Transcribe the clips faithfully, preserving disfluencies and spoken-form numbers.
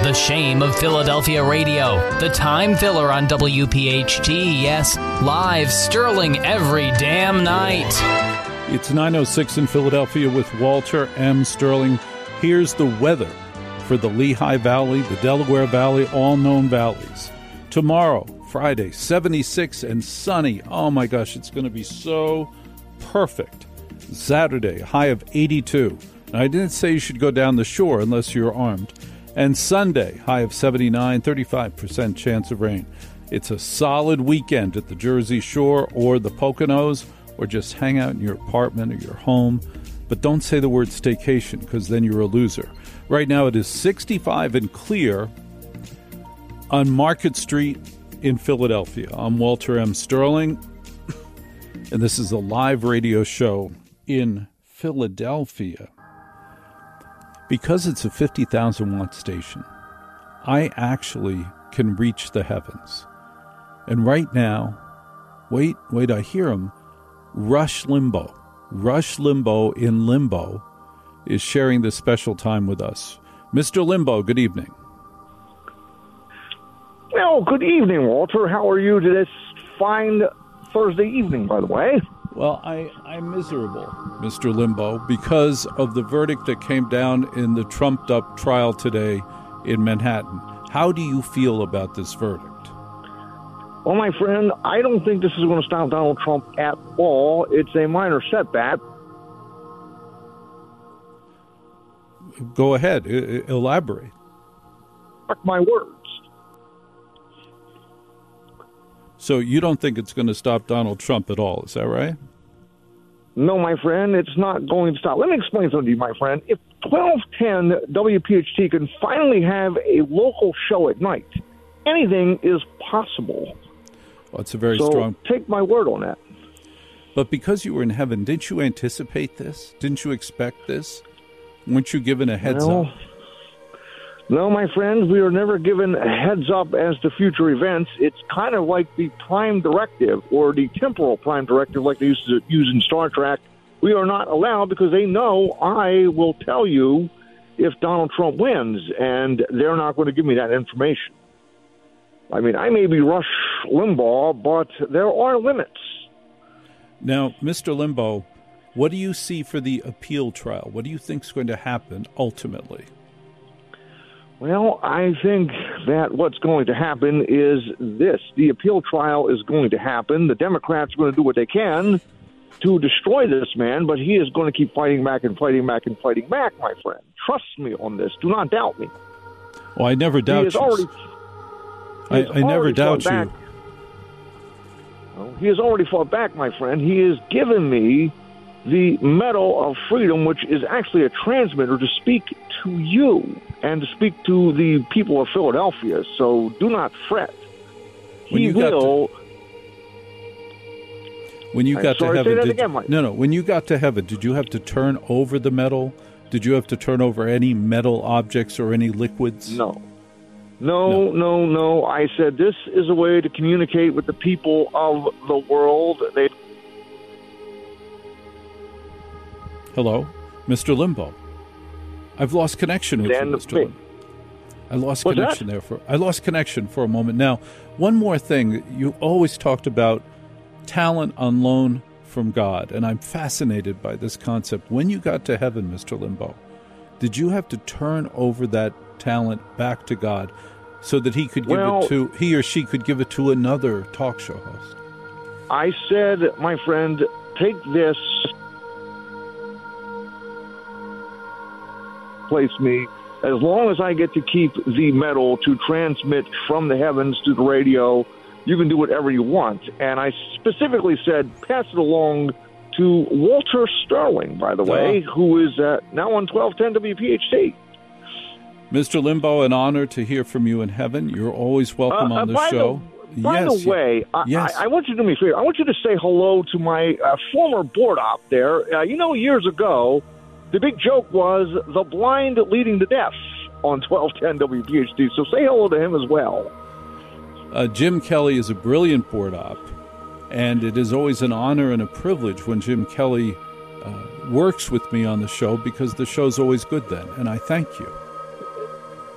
the shame of Philadelphia radio, the time filler on W P H T, yes, live Sterling every damn night. It's nine oh six in Philadelphia with Walter M. Sterling. Here's the weather for the Lehigh Valley, the Delaware Valley, all known valleys. Tomorrow, Friday, seventy-six and sunny. Oh my gosh, it's going to be so perfect. Saturday, high of eighty-two. Now, I didn't say you should go down the shore unless you're armed. And Sunday, high of seventy-nine, thirty-five percent chance of rain. It's a solid weekend at the Jersey Shore or the Poconos, or just hang out in your apartment or your home. But don't say the word staycation, because then you're a loser. Right now it is sixty-five and clear on Market Street in Philadelphia. I'm Walter M. Sterling, and this is a live radio show in Philadelphia. Because it's a fifty thousand watt station, I actually can reach the heavens. And right now, wait, wait, I hear him, Rush Limbaugh. Rush Limbaugh in Limbo is sharing this special time with us. Mister Limbaugh, good evening. Well, good evening, Walter. How are you to this fine Thursday evening, by the way? Well, I, I'm miserable, Mister Limbaugh, because of the verdict that came down in the trumped-up trial today in Manhattan. How do you feel about this verdict? Well, my friend, I don't think this is going to stop Donald Trump at all. It's a minor setback. Go ahead. I- elaborate. Mark my words. So you don't think it's going to stop Donald Trump at all, is that right? No, my friend, it's not going to stop. Let me explain something to you, my friend. If twelve ten W P H T can finally have a local show at night, anything is possible. Well, it's a very so strong... take my word on that. But because you were in heaven, didn't you anticipate this? Didn't you expect this? Weren't you given a heads no. up? No, my friend, we are never given a heads up as to future events. It's kind of like the prime directive or the temporal prime directive like they used to use in Star Trek. We are not allowed because they know I will tell you if Donald Trump wins, and they're not going to give me that information. I mean, I may be Rush Limbaugh, but there are limits. Now, Mister Limbaugh, what do you see for the appeal trial? What do you think is going to happen ultimately? Well, I think that what's going to happen is this. The appeal trial is going to happen. The Democrats are going to do what they can to destroy this man, but he is going to keep fighting back and fighting back and fighting back, my friend. Trust me on this. Do not doubt me. Well, I never doubt he has you. Already, I, I never doubt you. Well, he has already fought back, my friend. He has given me the Medal of Freedom, which is actually a transmitter to speak to you and to speak to the people of Philadelphia. So do not fret. When he you got will. To, when you I'm got sorry, to say heaven, that did, again, Mike. no, no. When you got to heaven, did you have to turn over the medal? Did you have to turn over any metal objects or any liquids? No. No, no, no, no. I said this is a way to communicate with the people of the world. They. Hello, Mister Limbaugh. I've lost connection with Then you, Mister me. Limbaugh. I lost What's connection that? there for I lost connection for a moment. Now, one more thing. You always talked about talent on loan from God, and I'm fascinated by this concept. When you got to heaven, Mister Limbaugh, did you have to turn over that talent back to God so that he could give Well, it to he or she could give it to another talk show host? I said, my friend, take this, place me, as long as I get to keep the medal to transmit from the heavens to the radio, you can do whatever you want. And I specifically said, pass it along to Walter Sterling, by the way, Oh. who is uh, now on twelve ten W P H T. Mister Limbaugh, an honor to hear from you in heaven. You're always welcome Uh, uh, on the by show. The, by yes, the way, I, yes. I, I want you to do me a favor. I want you to say hello to my uh, former board op there. Uh, you know, years ago, the big joke was the blind leading the deaf on twelve ten W P H T. So say hello to him as well. Uh, Jim Kelly is a brilliant board op, and it is always an honor and a privilege when Jim Kelly uh, works with me on the show, because the show's always good then, and I thank you.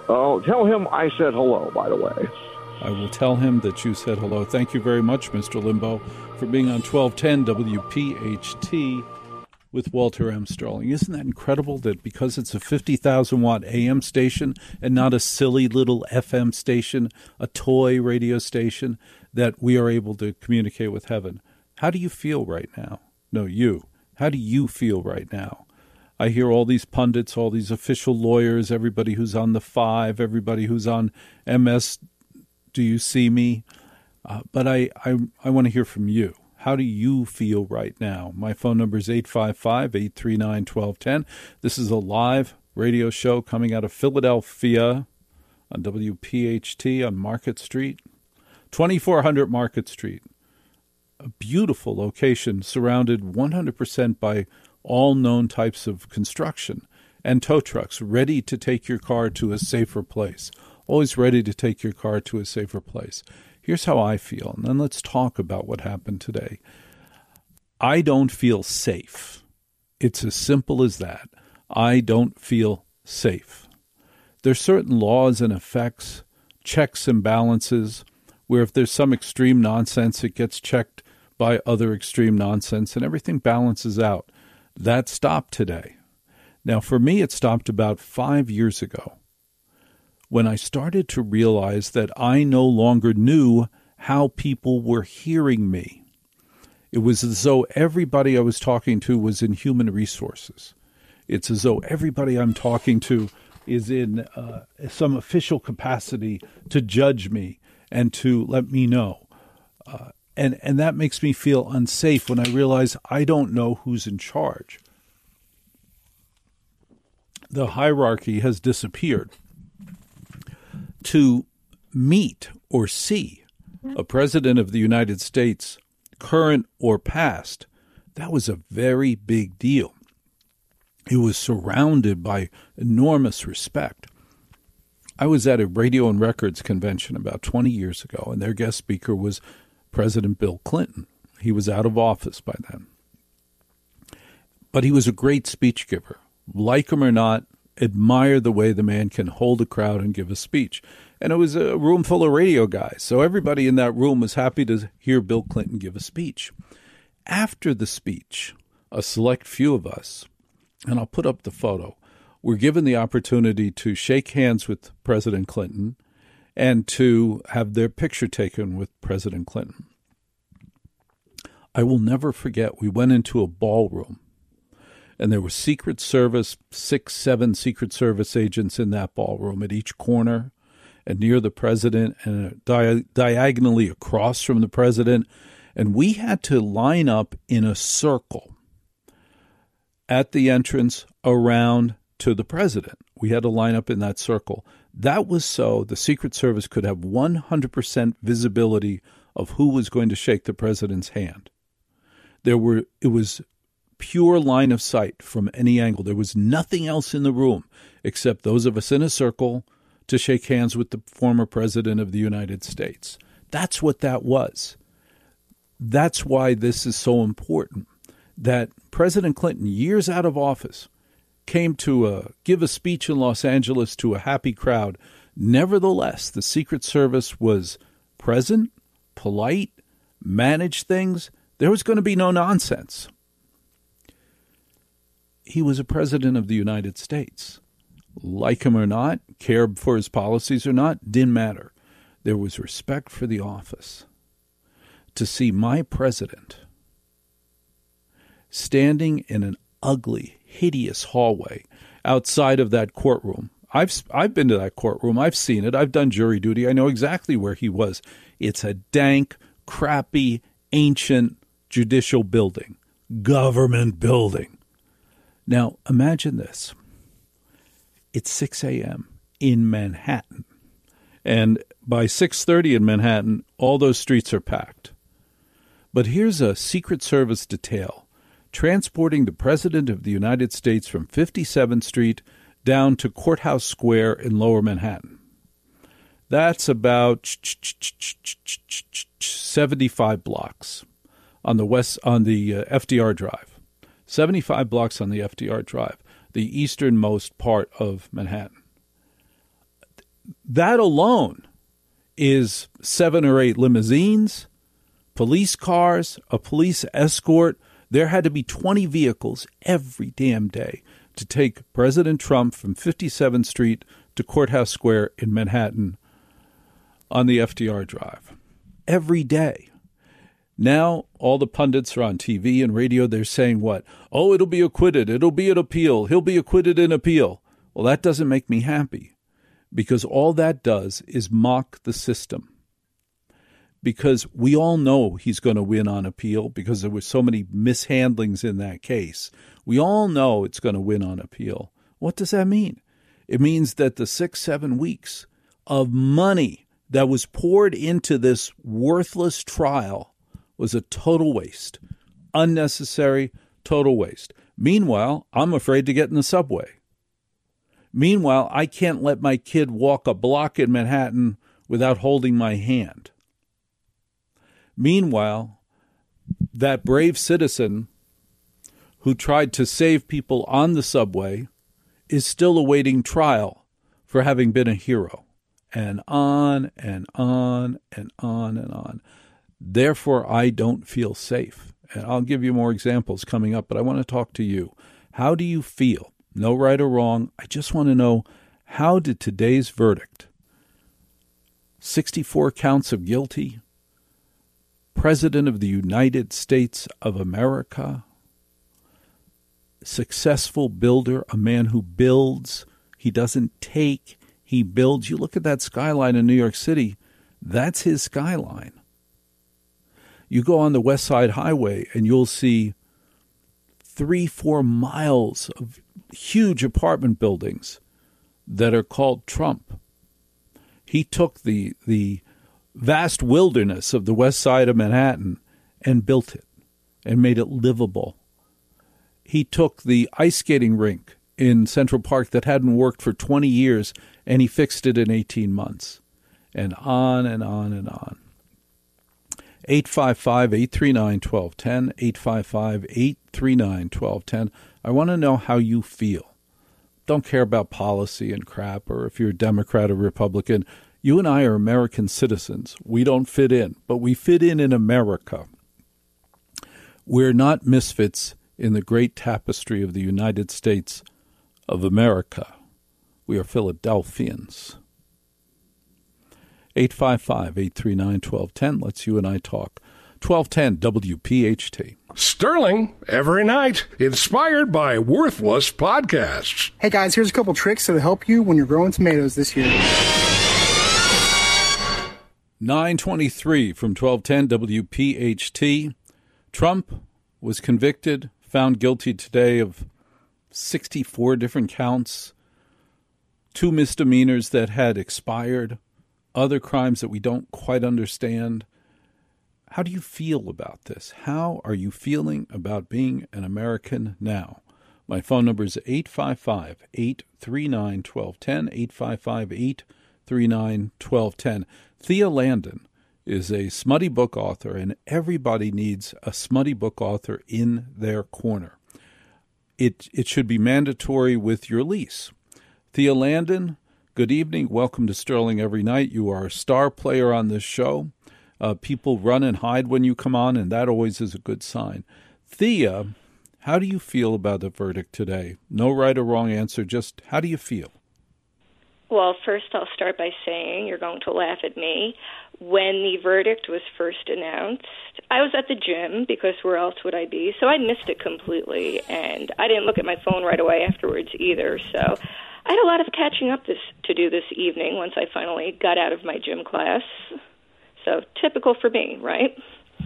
Oh, tell him I said hello, by the way. I will tell him that you said hello. Thank you very much, Mister Limbo, for being on twelve ten W P H T with Walter M. Sterling. Isn't that incredible that because it's a fifty thousand watt A M station and not a silly little F M station, a toy radio station, that we are able to communicate with heaven? How do you feel right now? No, you. How do you feel right now? I hear all these pundits, all these official lawyers, everybody who's on the Five, everybody who's on M S Do You See Me? Uh, but I, I, I want to hear from you. How do you feel right now? My phone number is eight five five, eight three nine, one two one zero. This is a live radio show coming out of Philadelphia on W P H T on Market Street, twenty-four hundred Market Street. A beautiful location surrounded one hundred percent by all known types of construction and tow trucks ready to take your car to a safer place. Always ready to take your car to a safer place. Here's how I feel, and then let's talk about what happened today. I don't feel safe. It's as simple as that. I don't feel safe. There's certain laws and effects, checks and balances, where if there's some extreme nonsense, it gets checked by other extreme nonsense, and everything balances out. That stopped today. Now, for me, it stopped about five years ago, when I started to realize that I no longer knew how people were hearing me. It was as though everybody I was talking to was in human resources. It's as though everybody I'm talking to is in uh, some official capacity to judge me and to let me know. Uh, and, and that makes me feel unsafe when I realize I don't know who's in charge. The hierarchy has disappeared. To meet or see a president of the United States, current or past, that was a very big deal. He was surrounded by enormous respect. I was at a radio and records convention about twenty years ago, and their guest speaker was President Bill Clinton. He was out of office by then. But he was a great speech giver. Like him or not, admire the way the man can hold a crowd and give a speech. And it was a room full of radio guys, so everybody in that room was happy to hear Bill Clinton give a speech. After the speech, a select few of us, and I'll put up the photo, were given the opportunity to shake hands with President Clinton and to have their picture taken with President Clinton. I will never forget, we went into a ballroom, and there were Secret Service, six, seven Secret Service agents in that ballroom at each corner and near the president and di- diagonally across from the president. And we had to line up in a circle at the entrance around to the president. We had to line up in that circle. That was so the Secret Service could have one hundred percent visibility of who was going to shake the president's hand. There were, it was pure line of sight from any angle. There was nothing else in the room except those of us in a circle to shake hands with the former president of the United States. That's what that was. That's why this is so important, that President Clinton, years out of office, came to uh, give a speech in Los Angeles to a happy crowd. Nevertheless, the Secret Service was present, polite, managed things. There was going to be no nonsense. He was a president of the United States. Like him or not, cared for his policies or not, didn't matter. There was respect for the office. To see my president standing in an ugly, hideous hallway outside of that courtroom. I've I've been to that courtroom. I've seen it. I've done jury duty. I know exactly where he was. It's a dank, crappy, ancient judicial building, government building. Now, imagine this. It's six a.m. in Manhattan. And by six thirty in Manhattan, all those streets are packed. But here's a Secret Service detail transporting the President of the United States from fifty-seventh Street down to Courthouse Square in Lower Manhattan. That's about seventy-five blocks on the west on the uh, F D R Drive. seventy-five blocks on the F D R Drive, the easternmost part of Manhattan. that alone is seven or eight limousines, police cars, a police escort. There had to be twenty vehicles every damn day to take President Trump from fifty-seventh Street to Courthouse Square in Manhattan on the F D R Drive. Every day. Now all the pundits are on T V and radio. They're saying what? Oh, it'll be acquitted. It'll be an appeal. He'll be acquitted in appeal. Well, that doesn't make me happy, because all that does is mock the system. Because we all know he's going to win on appeal because there were so many mishandlings in that case. We all know it's going to win on appeal. What does that mean? It means that the six, seven weeks of money that was poured into this worthless trial was a total waste, unnecessary, total waste. Meanwhile, I'm afraid to get in the subway. Meanwhile, I can't let my kid walk a block in Manhattan without holding my hand. Meanwhile, that brave citizen who tried to save people on the subway is still awaiting trial for having been a hero. And on and on and on and on. Therefore, I don't feel safe. And I'll give you more examples coming up, but I want to talk to you. How do you feel? No right or wrong. I just want to know, how did today's verdict, sixty-four counts of guilty, President of the United States of America, successful builder, a man who builds, he doesn't take, he builds. You look at that skyline in New York City, that's his skyline. You go on the West Side Highway and you'll see three, four miles of huge apartment buildings that are called Trump. He took the the vast wilderness of the west side of Manhattan and built it and made it livable. He took the ice skating rink in Central Park that hadn't worked for twenty years and he fixed it in eighteen months. And on and on and on. eight five five, eight three nine, one two one zero, eight five five, eight three nine, one two one zero. I want to know how you feel. Don't care about policy and crap, or if you're a Democrat or Republican. You and I are American citizens. We don't fit in, but we fit in in America. We're not misfits in the great tapestry of the United States of America. We are Philadelphians. eight five five, eight three nine, one two one zero. Let's you and I talk. twelve ten W P H T. Sterling, every night, inspired by Worthless Podcasts. Hey guys, here's a couple tricks that'll help you when you're growing tomatoes this year. nine twenty-three from twelve ten W P H T. Trump was convicted, found guilty today of sixty-four different counts, two misdemeanors that had expired, other crimes that we don't quite understand. How do you feel about this? How are you feeling about being an American now? My phone number is eight five five, eight three nine, one two one zero, eight five five, eight three nine, one two one zero. Thea Landon is a smutty book author, and everybody needs a smutty book author in their corner. It, it should be mandatory with your lease. Thea Landon, good evening. Welcome to Sterling Every Night. You are a star player on this show. Uh, people run and hide when you come on, and that always is a good sign. Thea, how do you feel about the verdict today? No right or wrong answer, just how do you feel? Well, first I'll start by saying, you're going to laugh at me, when the verdict was first announced, I was at the gym, because where else would I be? So I missed it completely, and I didn't look at my phone right away afterwards either. So I had a lot of catching up this, to do this evening once I finally got out of my gym class. So typical for me, right?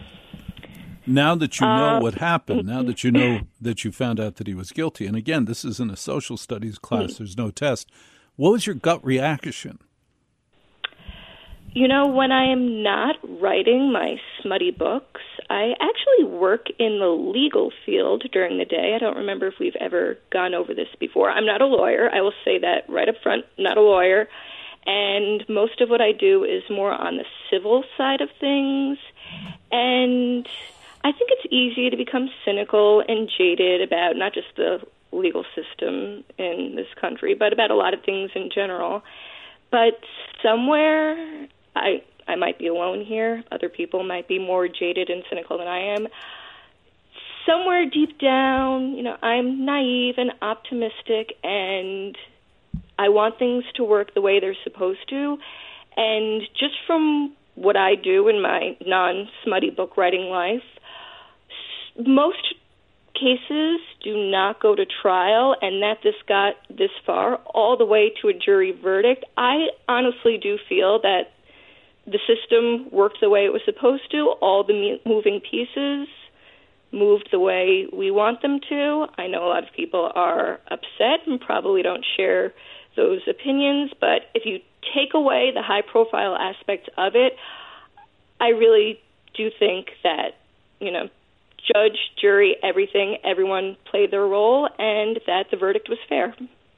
Now that you know uh, what happened, now that you know that you found out that he was guilty, and again, this isn't a social studies class, there's no test, what was your gut reaction? You know, when I am not writing my smutty books, I actually work in the legal field during the day. I don't remember if we've ever gone over this before. I'm not a lawyer. I will say that right up front, not a lawyer. And most of what I do is more on the civil side of things. And I think it's easy to become cynical and jaded about not just the legal system in this country, but about a lot of things in general. But somewhere, I I might be alone here. Other people might be more jaded and cynical than I am. Somewhere deep down, you know, I'm naive and optimistic, and I want things to work the way they're supposed to. And just from what I do in my non-smutty book writing life, most cases do not go to trial, and that this got this far, all the way to a jury verdict. I honestly do feel that the system worked the way it was supposed to. All the moving pieces moved the way we want them to. I know a lot of people are upset and probably don't share those opinions, but if you take away the high-profile aspects of it, I really do think that, you know, judge, jury, everything, everyone played their role, and that the verdict was fair.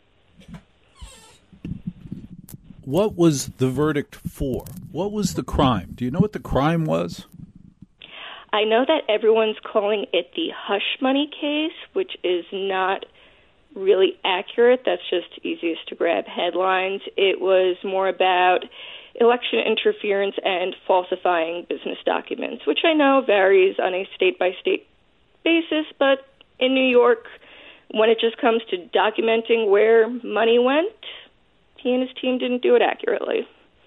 What was the verdict for? What was the crime? Do you know what the crime was? I know that everyone's calling it the hush money case, which is not really accurate. That's just easiest to grab headlines. It was more about election interference and falsifying business documents, which I know varies on a state-by-state basis, but in New York, when it just comes to documenting where money went, he and his team didn't do it accurately.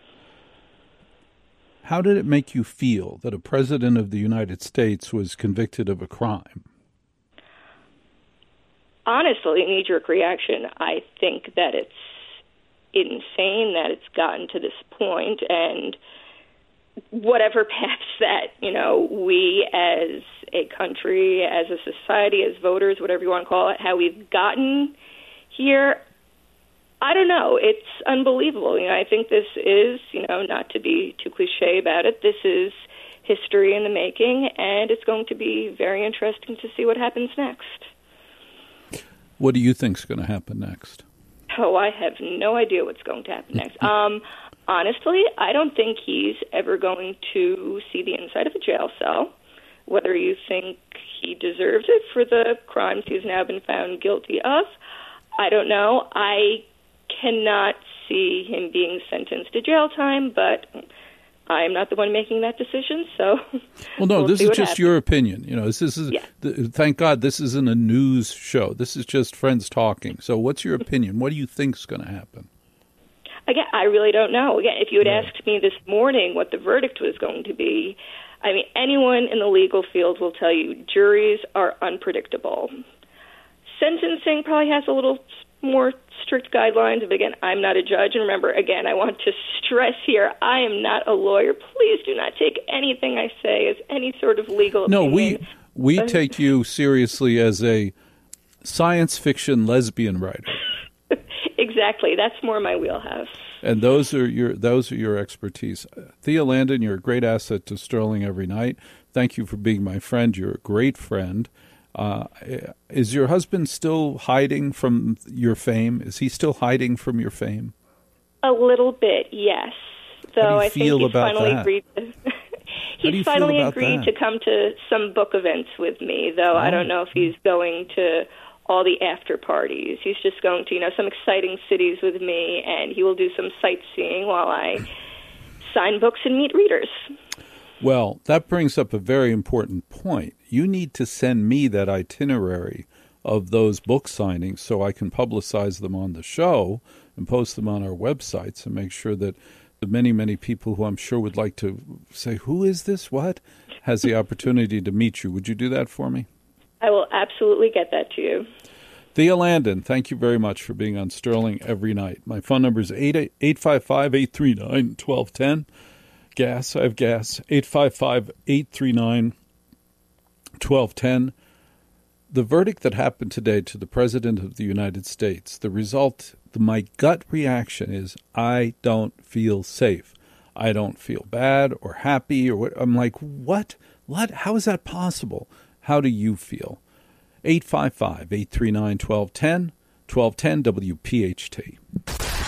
How did it make you feel that a president of the United States was convicted of a crime? Honestly, knee-jerk reaction, I think that it's insane that it's gotten to this point, and whatever paths that, you know, we as a country, as a society, as voters, whatever you want to call it, how we've gotten here, I don't know. It's unbelievable. You know, I think this is, you know, not to be too cliche about it, this is history in the making, and it's going to be very interesting to see what happens next. What do you think is going to happen next? Oh, I have no idea what's going to happen next. Um, honestly, I don't think he's ever going to see the inside of a jail cell. Whether you think he deserves it for the crimes he's now been found guilty of, I don't know. I cannot see him being sentenced to jail time, but I'm not the one making that decision, so well, no, we'll this is just happens. Your opinion. You know, this, this is yeah. the, thank God this isn't a news show. This is just friends talking. So, what's your opinion? What do you think is going to happen? Again, I really don't know. Again, if you had right. asked me this morning what the verdict was going to be, I mean, anyone in the legal field will tell you juries are unpredictable. Sentencing probably has a little more strict guidelines. But again, I'm not a judge. And remember, again, I want to stress here, I am not a lawyer. Please do not take anything I say as any sort of legal no, opinion. No, we, we take you seriously as a science fiction lesbian writer. Exactly. That's more my wheelhouse. And those are your those are your expertise. Thea Landon, you're a great asset to Sterling Every Night. Thank you for being my friend. You're a great friend. Uh, is your husband still hiding from your fame? Is he still hiding from your fame? A little bit, yes. So How do you I feel think he's about finally that? agreed to, he's finally agreed that? to come to some book events with me, though oh. I don't know if he's going to all the after parties. He's just going to, you know, some exciting cities with me, and he will do some sightseeing while I sign books and meet readers. Well, that brings up a very important point. You need to send me that itinerary of those book signings so I can publicize them on the show and post them on our websites and make sure that the many, many people who I'm sure would like to say, who is this, what, has the opportunity to meet you. Would you do that for me? I will absolutely get that to you. Thea Landon, thank you very much for being on Sterling Every Night. My phone number is eight five five, eight three nine, one two one zero. Gas, I have gas, eight five five, eight three nine, one two one zero. The verdict that happened today to the President of the United States, the result, the, my gut reaction is I don't feel safe. I don't feel bad or happy or what. I'm like, what? What? How is that possible? How do you feel? eight five five, eight three nine, one two one zero, one two one zero W P H T.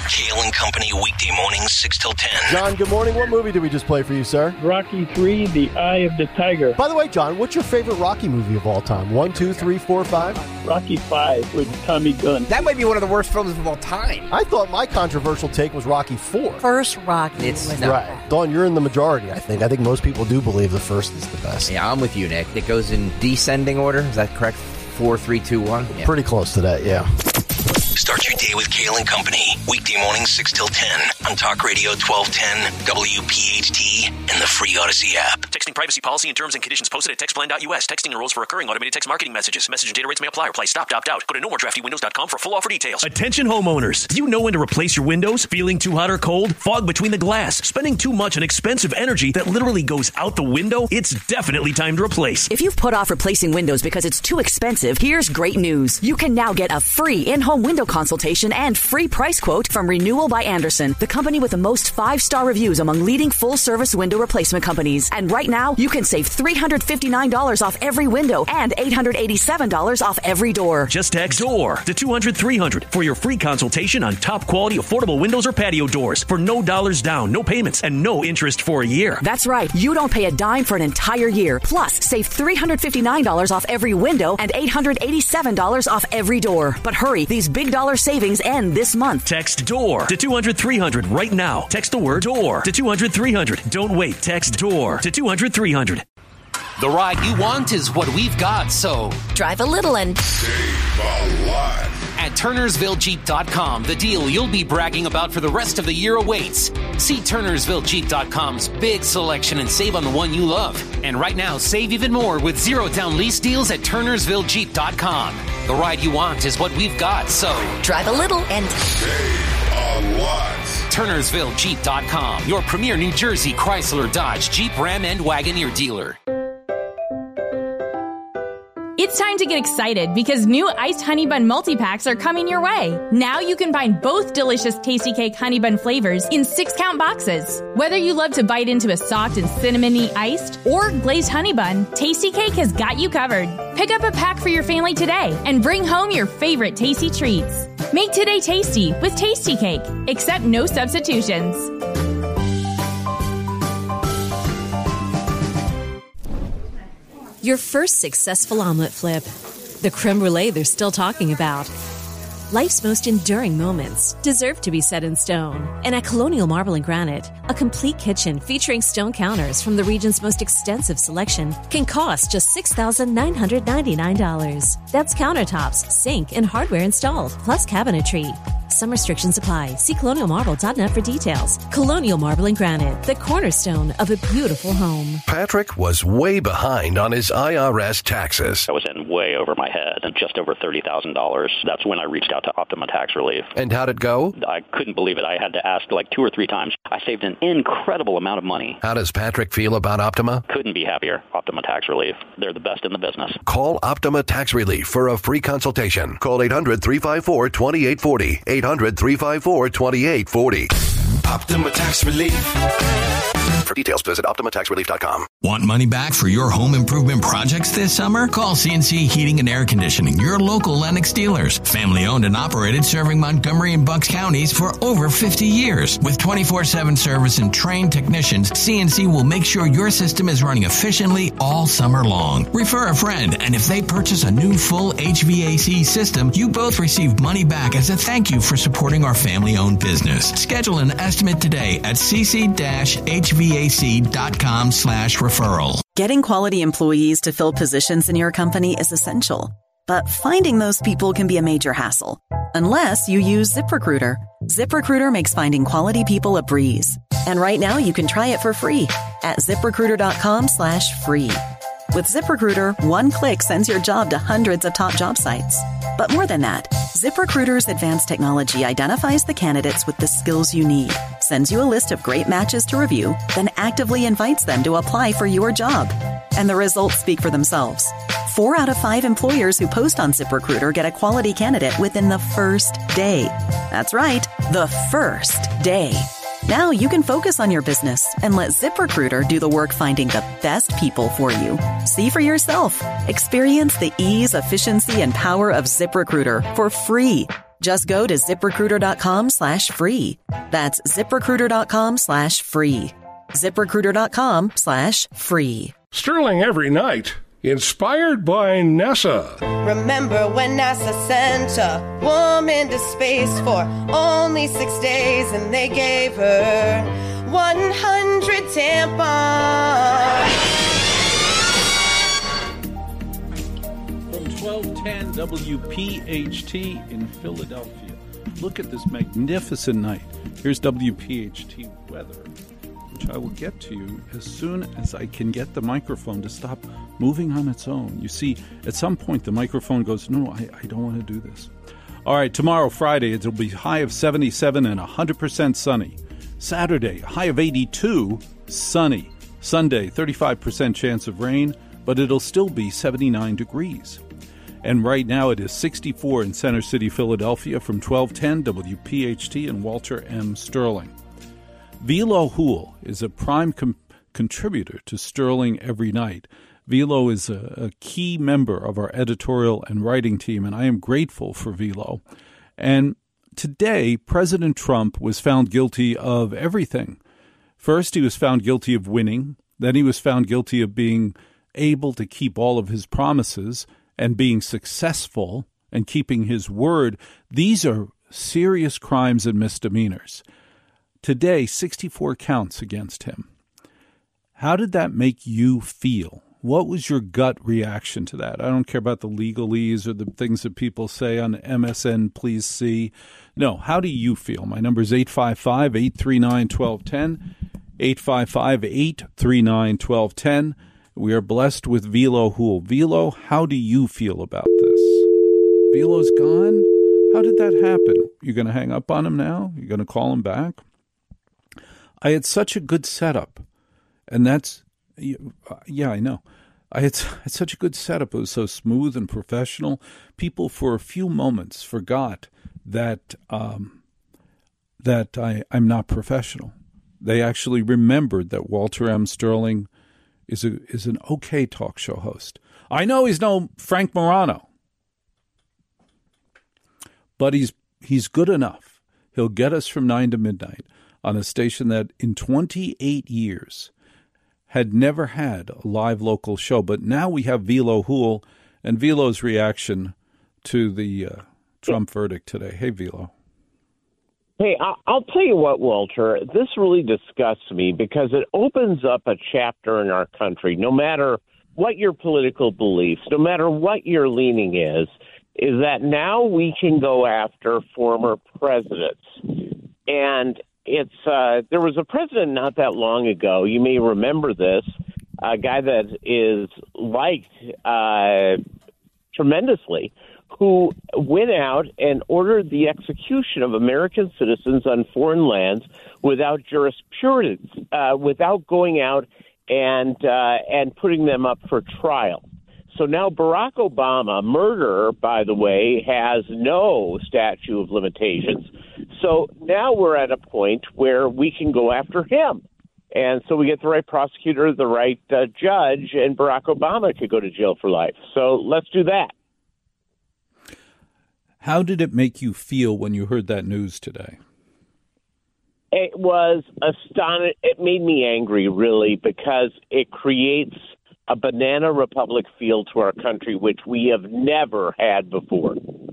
Kale and Company, weekday mornings, six till ten. John, good morning. What movie did we just play for you, sir? Rocky three, The Eye of the Tiger. By the way, John, what's your favorite Rocky movie of all time? One, two, three, four, five? Rocky five with Tommy Gunn. That might be one of the worst films of all time. I thought my controversial take was Rocky four. First Rocky. It's not. Right. Dawn, you're in the majority, I think. I think most people do believe the first is the best. Yeah, I'm with you, Nick. It goes in descending order. Is that correct? Four, three, two, one? Yeah. Pretty close to that, yeah. Start your day with Kale and Company, weekday mornings, six till ten on Talk Radio twelve ten, W P H T, and the free Odyssey app. Texting privacy policy and terms and conditions posted at text plan dot U S. Texting enrolls for recurring automated text marketing messages. Message and data rates may apply. Reply stop, opt out. Go to no more drafty windows dot com for full offer details. Attention homeowners. Do you know when to replace your windows? Feeling too hot or cold? Fog between the glass? Spending too much on expensive energy that literally goes out the window? It's definitely time to replace. If you've put off replacing windows because it's too expensive, here's great news. You can now get a free in-home window consultation and free price quote from Renewal by Andersen, the company with the most five-star reviews among leading full-service window replacement companies. And right now, you can save three hundred fifty-nine dollars off every window and eight hundred eighty-seven dollars off every door. Just text DOOR to two hundred three hundred for your free consultation on top-quality affordable windows or patio doors for no dollars down, no payments, and no interest for a year. That's right. You don't pay a dime for an entire year. Plus, save three hundred fifty-nine dollars off every window and eight hundred eighty-seven dollars off every door. But hurry, these big dollar savings end this month. Text DOOR to two hundred three hundred right now. Text the word DOOR to two hundred three hundred. Don't wait. Text DOOR to two hundred three hundred. The ride you want is what we've got, so drive a little and save a lot. At Turnersville Jeep dot com, the deal you'll be bragging about for the rest of the year awaits. See Turnersville Jeep dot com's big selection and save on the one you love. And right now, save even more with zero-down lease deals at Turnersville Jeep dot com. The ride you want is what we've got, so drive a little and save a lot. Turnersville Jeep dot com, your premier New Jersey Chrysler, Dodge, Jeep, Ram, and Wagoneer dealer. It's time to get excited because new iced honey bun multi-packs are coming your way. Now you can find both delicious Tastykake honey bun flavors in six-count boxes. Whether you love to bite into a soft and cinnamony iced or glazed honey bun, Tastykake has got you covered. Pick up a pack for your family today and bring home your favorite tasty treats. Make today tasty with Tastykake, except no substitutions. Your first successful omelet flip. The creme brulee they're still talking about. Life's most enduring moments deserve to be set in stone. And at Colonial Marble and Granite, a complete kitchen featuring stone counters from the region's most extensive selection can cost just six thousand nine hundred ninety-nine dollars. That's countertops, sink, and hardware installed, plus cabinetry. Some restrictions apply. See colonial marble dot net for details. Colonial Marble and Granite, the cornerstone of a beautiful home. Patrick was way behind on his I R S taxes. I was in way over my head and just over thirty thousand dollars. That's when I reached out to Optima Tax Relief. And how'd it go? I couldn't believe it. I had to ask like two or three times. I saved an incredible amount of money. How does Patrick feel about Optima? Couldn't be happier. Optima Tax Relief. They're the best in the business. Call Optima Tax Relief for a free consultation. Call eight hundred, three five four, two eight four zero. eight hundred, three five four, two eight four zero. Optima Tax Relief. For details, visit Optima Tax Relief dot com. Want money back for your home improvement projects this summer? Call C N C Heating and Air Conditioning, your local Lennox dealers. Family owned and operated, serving Montgomery and Bucks counties for over fifty years. With twenty-four seven service and trained technicians, C N C will make sure your system is running efficiently all summer long. Refer a friend, and if they purchase a new full H V A C system, you both receive money back as a thank you for supporting our family-owned business. Schedule an estimate today at c c dash h v a c dot com slash referral. Getting quality employees to fill positions in your company is essential, but finding those people can be a major hassle. Unless you use ZipRecruiter. ZipRecruiter makes finding quality people a breeze. And right now you can try it for free at ZipRecruiter.com slash free. With ZipRecruiter, one click sends your job to hundreds of top job sites. But more than that, ZipRecruiter's advanced technology identifies the candidates with the skills you need, sends you a list of great matches to review, then actively invites them to apply for your job. And the results speak for themselves. Four out of five employers who post on ZipRecruiter get a quality candidate within the first day. That's right, the first day. Now you can focus on your business and let ZipRecruiter do the work finding the best people for you. See for yourself. Experience the ease, efficiency, and power of ZipRecruiter for free Just go to ZipRecruiter.com slash free. That's ZipRecruiter.com slash free. ZipRecruiter.com slash free. Sterling every night. Inspired by NASA. Remember when NASA sent a woman to space for only six days and they gave her one hundred tampons. From twelve ten W P H T in Philadelphia. Look at this magnificent night. Here's W P H T weather, which I will get to you as soon as I can get the microphone to stop moving on its own. You see, at some point the microphone goes, no, I, I don't want to do this. All right, tomorrow, Friday, it'll be high of seventy-seven and one hundred percent sunny. Saturday, high of eighty-two, sunny. Sunday, thirty-five percent chance of rain, but it'll still be seventy-nine degrees. And right now it is sixty-four in Center City, Philadelphia, from twelve ten W P H T and Walter M. Sterling. Velo Hool is a prime com- contributor to Sterling Every Night. Velo is a, a key member of our editorial and writing team, and I am grateful for Velo. And today, President Trump was found guilty of everything. First, he was found guilty of winning. Then he was found guilty of being able to keep all of his promises and being successful and keeping his word. These are serious crimes and misdemeanors. Today, sixty-four counts against him. How did that make you feel? What was your gut reaction to that? I don't care about the legalese or the things that people say on M S N, please see. No, how do you feel? My number is eight five five, eight three nine, one two one zero, eight five five, eight three nine, one two one zero. We are blessed with Velo Hool. Velo, how do you feel about this? Velo's gone? How did that happen? You going to hang up on him now? You going to call him back? I had such a good setup, and that's, yeah, I know. I had, had such a good setup. It was so smooth and professional. People, for a few moments, forgot that um, that I, I'm not professional. They actually remembered that Walter M. Sterling is a is an okay talk show host. I know he's no Frank Morano, but he's he's good enough. He'll get us from nine to midnight on a station that in twenty-eight years had never had a live local show. But now we have Velo Hool and Velo's reaction to the uh, Trump verdict today. Hey, Velo. Hey, I'll tell you what, Walter, this really disgusts me because it opens up a chapter in our country, no matter what your political beliefs, no matter what your leaning is, is that now we can go after former presidents. And it's uh, there was a president not that long ago, you may remember this, a guy that is liked uh, tremendously, who went out and ordered the execution of American citizens on foreign lands without jurisprudence, uh, without going out and uh, and putting them up for trial. So now Barack Obama, murderer, by the way, has no statute of limitations. So now we're at a point where we can go after him. And so we get the right prosecutor, the right uh, judge, and Barack Obama could go to jail for life. So let's do that. How did it make you feel when you heard that news today? It was astonishing. It made me angry, really, because it creates a banana republic feel to our country, which we have never had before.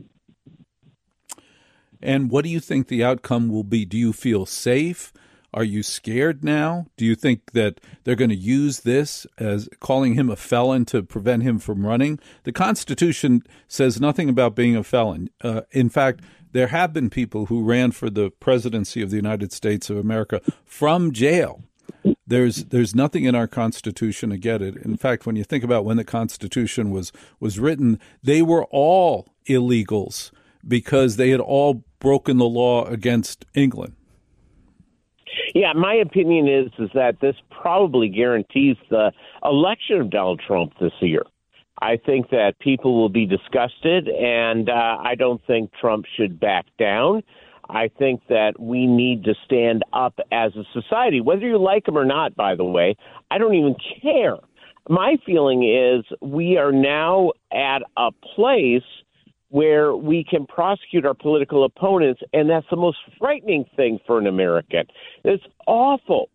And what do you think the outcome will be? Do you feel safe? Are you scared now? Do you think that they're going to use this as calling him a felon to prevent him from running? The Constitution says nothing about being a felon. Uh, in fact, there have been people who ran for the presidency of the United States of America from jail. There's there's nothing in our Constitution to get it. In fact, when you think about when the Constitution was was written, they were all illegals because they had all broken the law against England. Yeah, my opinion is is that this probably guarantees the election of Donald Trump this year. I think that people will be disgusted, and uh, I don't think Trump should back down. I think that we need to stand up as a society, whether you like him or not, by the way. I don't even care. My feeling is we are now at a place where we can prosecute our political opponents, and that's the most frightening thing for an American. It's awful.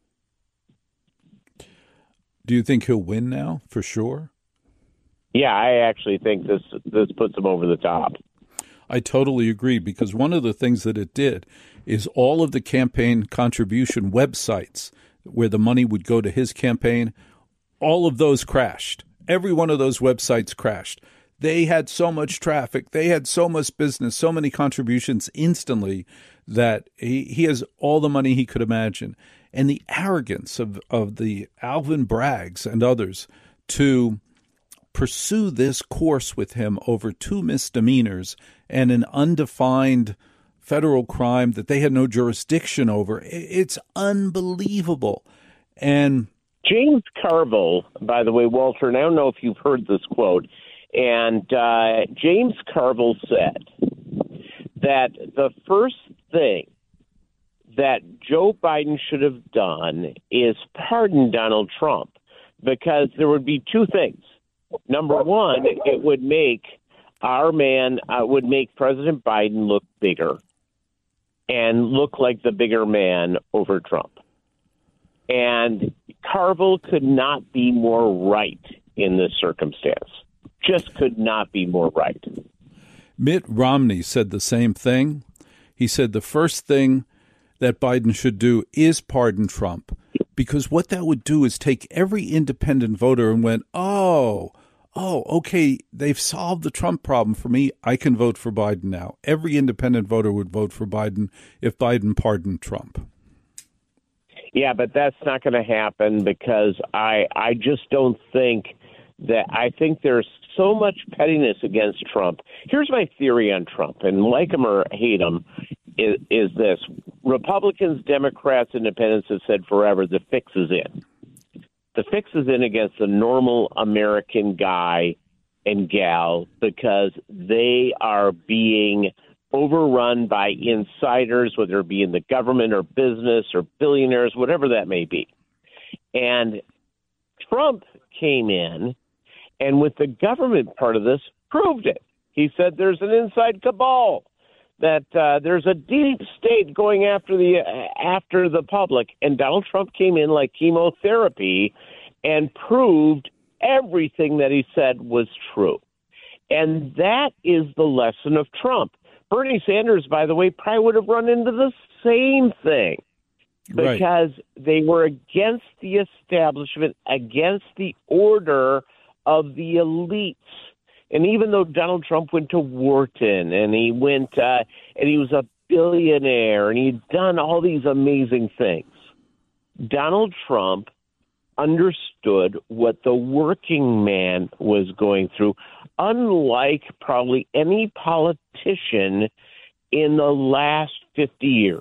Do you think he'll win now, for sure? Yeah, I actually think this this puts him over the top. I totally agree, because one of the things that it did is all of the campaign contribution websites where the money would go to his campaign, all of those crashed. Every one of those websites crashed. They had so much traffic. They had so much business, so many contributions instantly that he, he has all the money he could imagine. And the arrogance of, of the Alvin Braggs and others to pursue this course with him over two misdemeanors and an undefined federal crime that they had no jurisdiction over. It's unbelievable. And James Carville, by the way, Walter, and I don't know if you've heard this quote, and uh, James Carville said that the first thing that Joe Biden should have done is pardon Donald Trump, because there would be two things. Number one, it would make our man, uh, would make President Biden look bigger and look like the bigger man over Trump. And Carville could not be more right in this circumstance. Just could not be more right. Mitt Romney said the same thing. He said the first thing that Biden should do is pardon Trump, because what that would do is take every independent voter and went, oh, oh, okay, they've solved the Trump problem for me. I can vote for Biden now. Every independent voter would vote for Biden if Biden pardoned Trump. Yeah, but that's not going to happen, because I I just don't think that I think there's so much pettiness against Trump. Here's my theory on Trump, and like him or hate him, is, is this. Republicans, Democrats, Independents have said forever the fix is in. The fix is in against the normal American guy and gal, because they are being overrun by insiders, whether it be in the government or business or billionaires, whatever that may be. And Trump came in and with the government part of this proved it. He said there's an inside cabal, that uh, there's a deep state going after the uh, after the public. And Donald Trump came in like chemotherapy and proved everything that he said was true. And that is the lesson of Trump. Bernie Sanders, by the way, probably would have run into the same thing, because right. they were against the establishment, against the order of the elites. And even though Donald Trump went to Wharton and he went uh, and he was a billionaire and he'd done all these amazing things, Donald Trump understood what the working man was going through, unlike probably any politician in the last fifty years.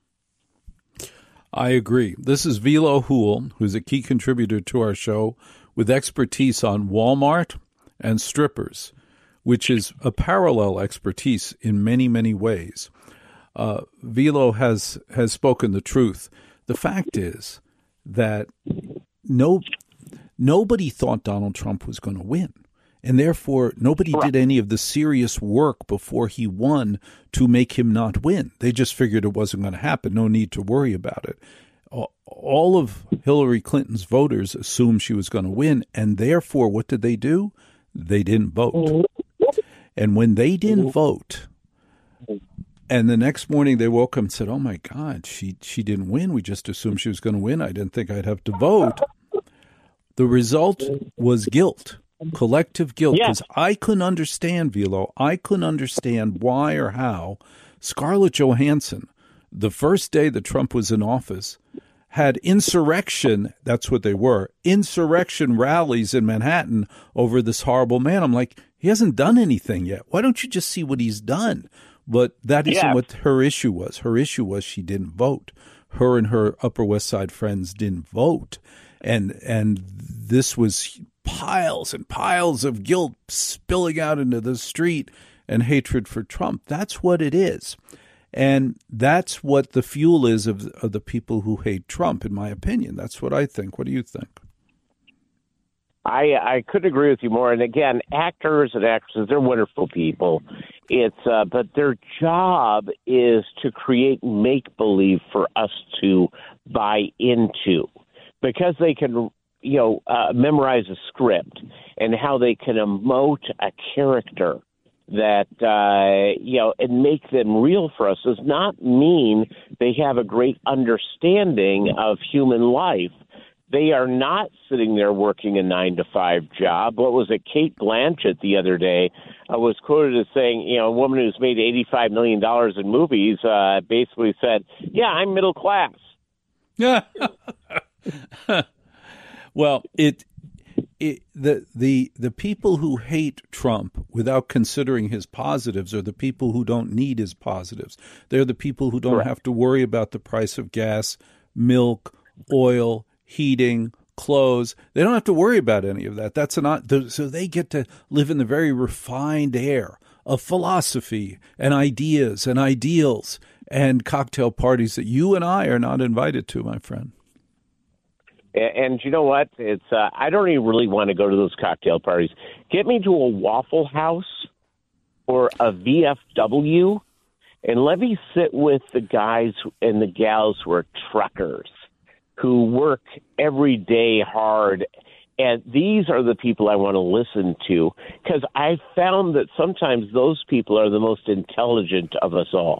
I agree. This is Vilo Hool, who's a key contributor to our show with expertise on Walmart and strippers, which is a parallel expertise in many, many ways. Uh, Vilo has, has spoken the truth. The fact is that no nobody thought Donald Trump was going to win. And therefore, nobody did any of the serious work before he won to make him not win. They just figured it wasn't going to happen. No need to worry about it. All of Hillary Clinton's voters assumed she was going to win. And therefore, what did they do? They didn't vote. And when they didn't vote, and the next morning they woke up and said, oh, my God, she, she didn't win. We just assumed she was going to win. I didn't think I'd have to vote. The result was guilt. Collective guilt, because yes. I couldn't understand, Vilo, I couldn't understand why or how Scarlett Johansson, the first day that Trump was in office, had insurrection, that's what they were, insurrection rallies in Manhattan over this horrible man. I'm like, he hasn't done anything yet. Why don't you just see what he's done? But that isn't yeah. what her issue was. Her issue was she didn't vote. Her and her Upper West Side friends didn't vote. And and this was piles and piles of guilt spilling out into the street and hatred for Trump. That's what it is. And that's what the fuel is of, of the people who hate Trump, in my opinion. That's what I think. What do you think? I I couldn't agree with you more. And again, actors and actresses, they're wonderful people. It's uh, but their job is to create make-believe for us to buy into, because they can, you know, uh, memorize a script and how they can emote a character that, uh, you know, and make them real for us does not mean they have a great understanding of human life. They are not sitting there working a nine to five job. What was it? Kate Blanchett the other day uh, was quoted as saying, you know, a woman who's made eighty-five million dollars in movies uh, basically said, yeah, I'm middle class. Yeah. Well, it, it the the the people who hate Trump without considering his positives are the people who don't need his positives. They're the people who don't Correct. have to worry about the price of gas, milk, oil, heating, clothes. They don't have to worry about any of that. That's not so they get to live in the very refined air of philosophy and ideas and ideals and cocktail parties that you and I are not invited to, my friend. And you know what? It's uh, I don't even really want to go to those cocktail parties. Get me to a Waffle House or a V F W, and let me sit with the guys and the gals who are truckers, who work every day hard. And these are the people I want to listen to, because I found that sometimes those people are the most intelligent of us all.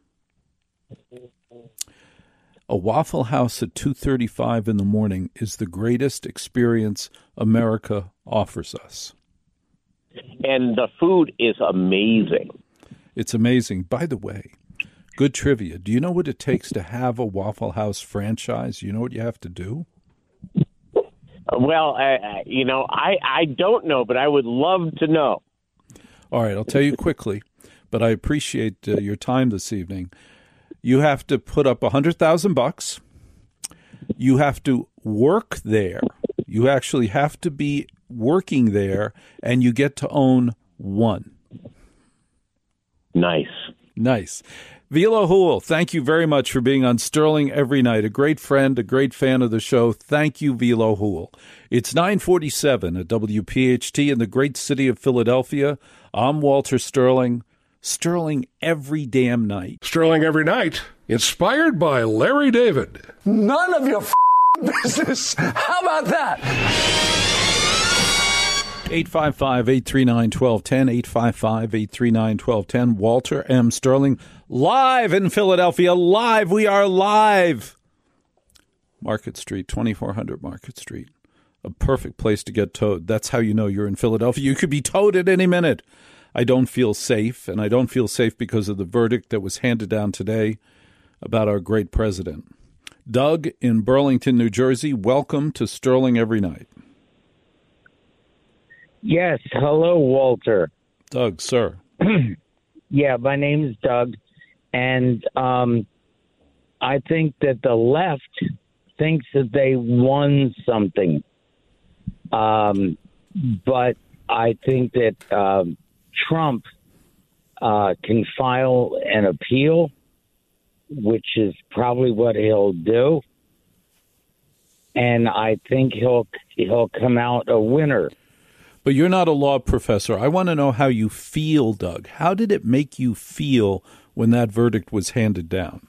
A Waffle House at two thirty-five in the morning is the greatest experience America offers us. And the food is amazing. It's amazing. By the way, good trivia. Do you know what it takes to have a Waffle House franchise? You know what you have to do? Well, uh, you know, I, I don't know, but I would love to know. All right, I'll tell you quickly, but I appreciate uh, your time this evening. You have to put up a hundred thousand bucks. You have to work there. You actually have to be working there, and you get to own one. Nice. Nice. Vila Hool, thank you very much for being on Sterling every night. A great friend, a great fan of the show. Thank you, Vila Hool. It's nine forty-seven at W P H T in the great city of Philadelphia. I'm Walter Sterling. Sterling every damn night. Sterling every night, inspired by Larry David. None of your f- business. How about that? eight five five, eight three nine, one two one zero, eight five five, eight three nine, one two one zero. Walter M. Sterling, live in Philadelphia. Live. We are live. Market Street, twenty-four hundred Market Street. A perfect place to get towed. That's how you know you're in Philadelphia. You could be towed at any minute. I don't feel safe, and I don't feel safe because of the verdict that was handed down today about our great president. Doug in Burlington, New Jersey, welcome to Sterling Every Night. Yes. Hello, Walter. Doug, sir. Yeah, my name is Doug, and um, I think that the left thinks that they won something. Um, but I think that um, Trump uh, can file an appeal, which is probably what he'll do. And I think he'll he'll come out a winner. But you're not a law professor. I want to know how you feel, Doug. How did it make you feel when that verdict was handed down?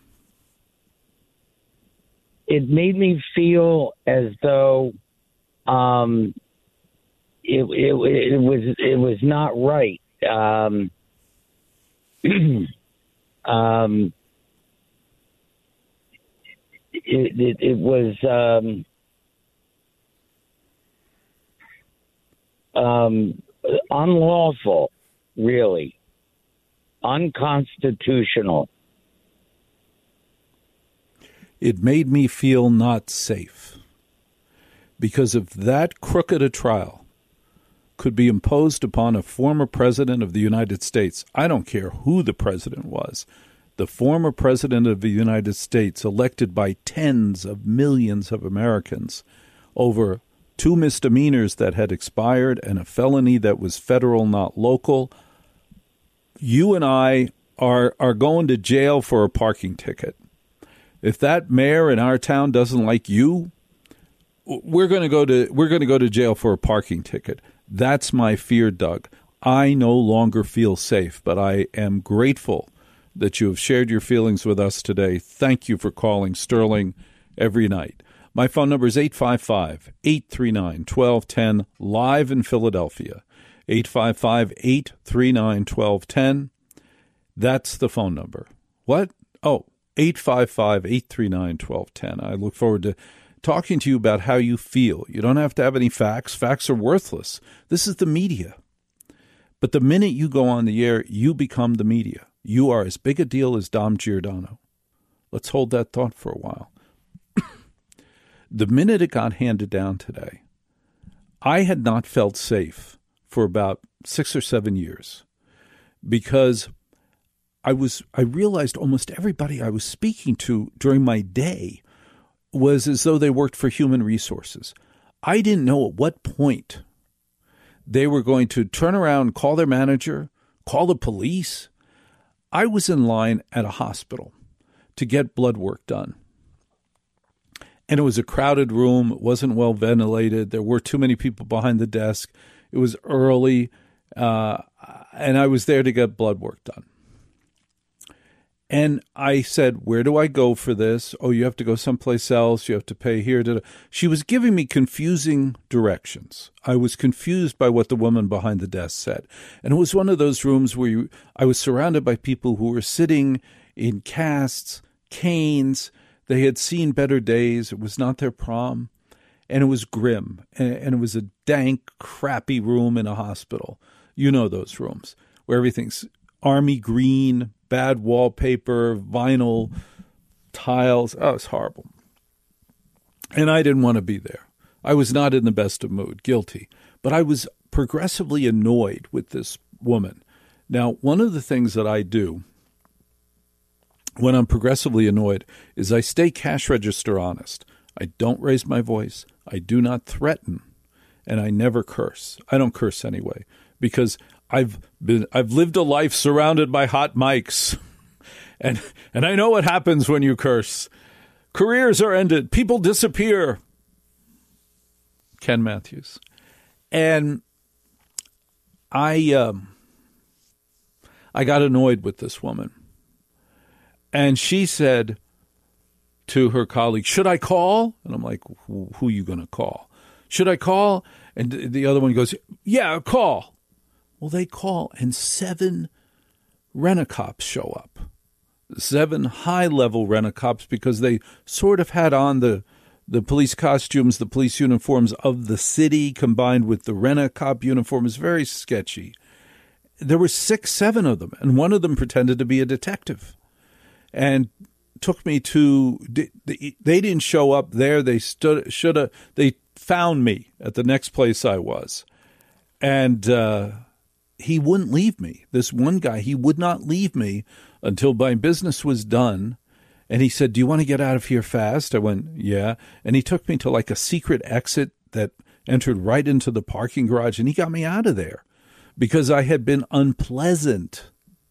It made me feel as though um, it, it, it was it was not right. Um, um, it, it, it was um, um, unlawful, really, unconstitutional. It made me feel not safe, because if that crooked a trial could be imposed upon a former president of the United States, I don't care who the president was, the former president of the United States elected by tens of millions of Americans over two misdemeanors that had expired and a felony that was federal, not local, you and I are are going to jail for a parking ticket. If that mayor in our town doesn't like you, we're going to go to we're going to go to jail for a parking ticket. That's my fear, Doug. I no longer feel safe, but I am grateful that you have shared your feelings with us today. Thank you for calling Sterling every night. My phone number is eight five five, eight three nine, one two one zero, live in Philadelphia. eight five five, eight three nine, one two one zero. That's the phone number. What? Oh, eight five five, eight three nine, one two one zero. I look forward to talking to you about how you feel. You don't have to have any facts. Facts are worthless. This is the media. But the minute you go on the air, you become the media. You are as big a deal as Dom Giordano. Let's hold that thought for a while. The minute it got handed down today, I had not felt safe for about six or seven years because I was I realized almost everybody I was speaking to during my day was as though they worked for human resources. I didn't know at what point they were going to turn around, call their manager, call the police. I was in line at a hospital to get blood work done. And it was a crowded room. It wasn't well ventilated. There were too many people behind the desk. It was early, uh, and I was there to get blood work done. And I said, where do I go for this? Oh, you have to go someplace else. You have to pay here. She was giving me confusing directions. I was confused by what the woman behind the desk said. And it was one of those rooms where you, I was surrounded by people who were sitting in casts, canes. They had seen better days. It was not their prom. And it was grim. And, and it was a dank, crappy room in a hospital. You know those rooms where everything's army green, bad wallpaper, vinyl tiles. Oh, it's horrible. And I didn't want to be there. I was not in the best of mood, guilty. But I was progressively annoyed with this woman. Now, one of the things that I do when I'm progressively annoyed is I stay cash register honest. I don't raise my voice. I do not threaten. And I never curse. I don't curse anyway because I've been I've lived a life surrounded by hot mics. And and I know what happens when you curse. Careers are ended. People disappear. Ken Matthews. And I um, I got annoyed with this woman. And she said to her colleague, should I call? And I'm like, who, who are you going to call? Should I call? And the other one goes, yeah, call. Well, they call, and seven rent-a-cops show up. Seven high-level rent-a-cops because they sort of had on the the police costumes, the police uniforms of the city combined with the rent-a-cop uniforms. Very sketchy. There were six, seven of them, and one of them pretended to be a detective. And took me to, they didn't show up there. They stood, should have, they found me at the next place I was. And uh, he wouldn't leave me. This one guy, he would not leave me until my business was done. And he said, do you want to get out of here fast? I went, yeah. And he took me to like a secret exit that entered right into the parking garage. And he got me out of there because I had been unpleasant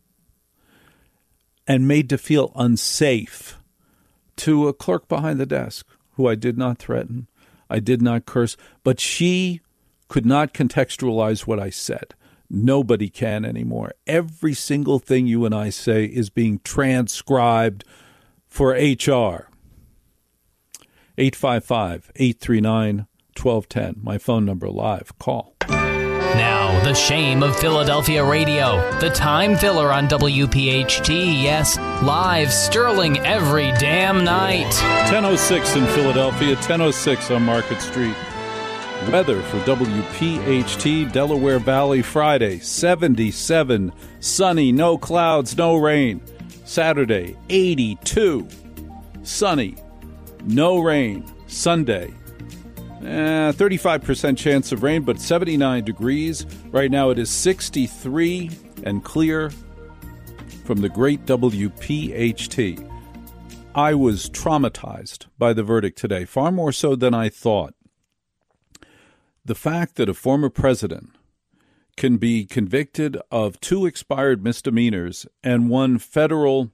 and made to feel unsafe to a clerk behind the desk who I did not threaten. I did not curse, but she could not contextualize what I said. Nobody can anymore. Every single thing you and I say is being transcribed for H R. eight five five, eight three nine, one two one zero. My phone number live. Call. Now, the shame of Philadelphia radio. The time filler on W P H T. Yes, live Sterling every damn night. ten oh six in Philadelphia, ten oh six on Market Street. Weather for W P H T, Delaware Valley, Friday, seventy-seven, sunny, no clouds, no rain. Saturday, eighty-two, sunny, no rain. Sunday, eh, thirty-five percent chance of rain, but seventy-nine degrees. Right now it is sixty-three and clear from the great W P H T. I was traumatized by the verdict today, far more so than I thought. The fact that a former president can be convicted of two expired misdemeanors and one federal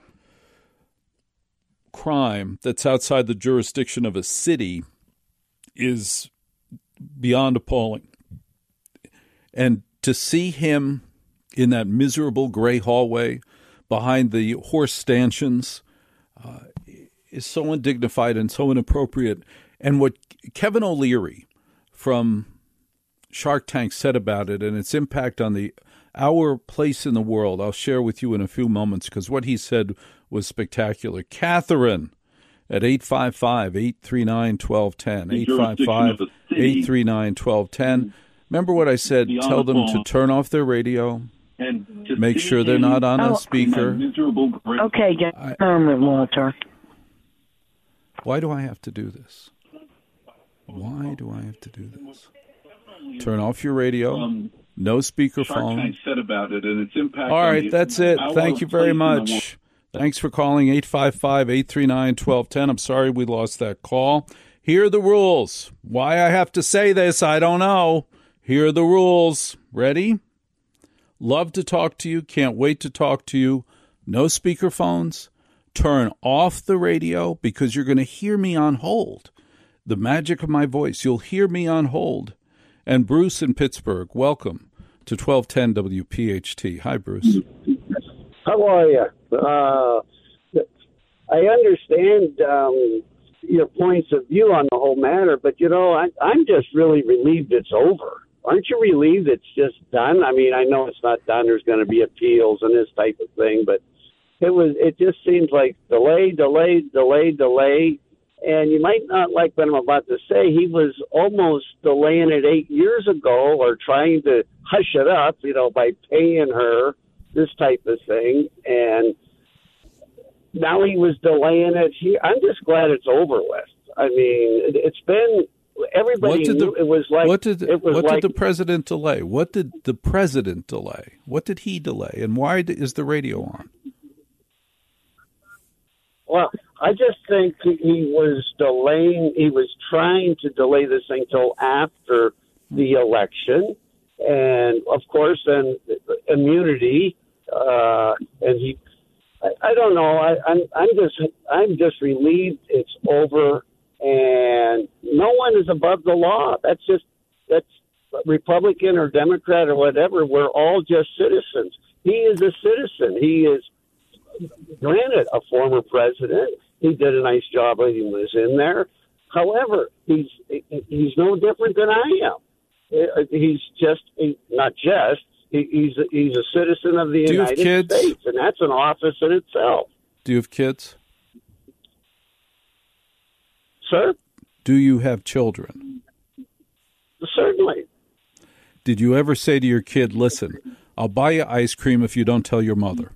crime that's outside the jurisdiction of a city is beyond appalling. And to see him in that miserable gray hallway behind the horse stanchions uh, is so undignified and so inappropriate. And what Kevin O'Leary from Shark Tank said about it and its impact on the our place in the world, I'll share with you in a few moments, because what he said was spectacular. Catherine at eight five five, eight three nine, one two one zero, eight five five, eight three nine, one two one zero. Remember what I said? Tell them to turn off their radio, make sure they're not on a speaker. Okay, get Herman, Walter. Why do I have to do this? Why do I have to do this? Turn off your radio. No speakerphone. Said about it and its impact. All right, that's it. Thank you very much. Thanks for calling eight five five, eight three nine, one two one zero. I'm sorry we lost that call. Here are the rules. Why I have to say this, I don't know. Here are the rules. Ready? Love to talk to you. Can't wait to talk to you. No speakerphones. Turn off the radio because you're going to hear me on hold. The magic of my voice. You'll hear me on hold. And Bruce in Pittsburgh, welcome to twelve ten W P H T. Hi, Bruce. How are you? Uh, I understand um, your points of view on the whole matter, but, you know, I, I'm just really relieved it's over. Aren't you relieved it's just done? I mean, I know it's not done. There's going to be appeals and this type of thing, but it was. It just seems like delay, delay, delay, delay. And you might not like what I'm about to say. He was almost delaying it eight years ago or trying to hush it up, you know, by paying her, this type of thing. And now he was delaying it. He, I'm just glad it's over with. I mean, it, it's been, everybody what knew the, it was like, what did, it was what like, did the president delay? What did the president delay? What did he delay? And why is the radio on? Well, I just think he was delaying, he was trying to delay this thing till after the election. And, of course, then immunity. Uh, and he, I, I don't know, I, I'm, I'm just, I'm just relieved it's over. And no one is above the law. That's just, that's Republican or Democrat or whatever. We're all just citizens. He is a citizen. He is, granted, a former president. He did a nice job when he was in there. However, he's he's no different than I am. He's just not just he's a, he's a citizen of the Do you have United kids? States, and that's an office in itself. Do you have kids? Sir? Do you have children? Certainly. Did you ever say to your kid, listen, I'll buy you ice cream if you don't tell your mother?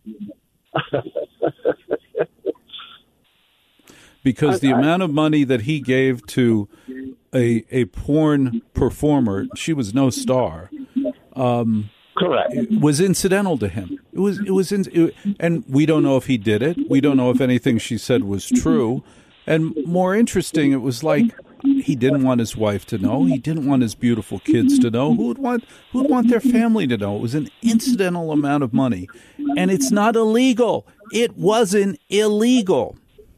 Because the amount of money that he gave to a a porn performer, she was no star. Um, Correct. It was incidental to him. It was it was, in, it, and we don't know if he did it. We don't know if anything she said was true. And more interesting, it was like he didn't want his wife to know. He didn't want his beautiful kids to know. Who would want who would want their family to know? It was an incidental amount of money, and it's not illegal. It wasn't illegal.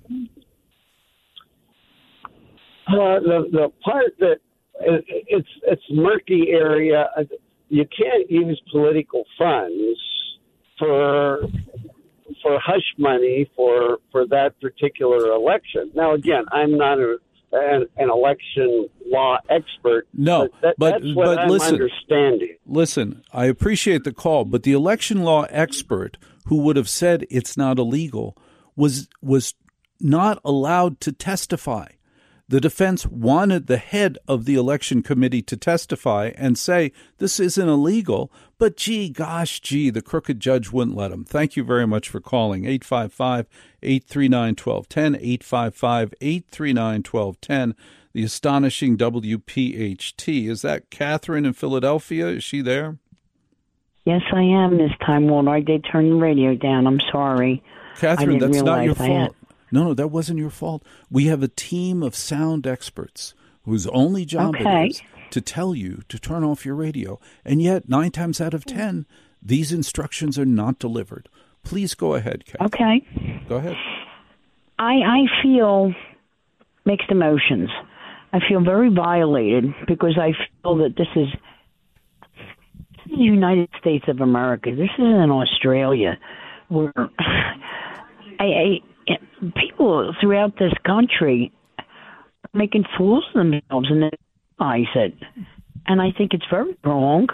Uh, the the part that it, it's it's murky area. You can't use political funds for for hush money for for that particular election. Now, again, I'm not a, an, an election law expert. No, but, that, but that's what but I'm listen, understanding. Listen, I appreciate the call, but the election law expert who would have said it's not illegal was was not allowed to testify. The defense wanted the head of the election committee to testify and say, this isn't illegal, but gee, gosh, gee, the crooked judge wouldn't let him. Thank you very much for calling. eight five five, eight three nine, one two one zero, eight five five, eight three nine, one two one zero. The astonishing W P H T. Is that Catherine in Philadelphia? Is she there? Yes, I am this time, Walter. I did turn the radio down. I'm sorry. Catherine, that's not your I had... fault. No, no, that wasn't your fault. We have a team of sound experts whose only job okay. it is to tell you to turn off your radio. And yet, nine times out of ten, these instructions are not delivered. Please go ahead, Catherine. Okay. Go ahead. I, I feel mixed emotions. I feel very violated because I feel that this is the United States of America. This isn't Australia, where I, I, people throughout this country are making fools of themselves and they realize it. And I think it's very wrong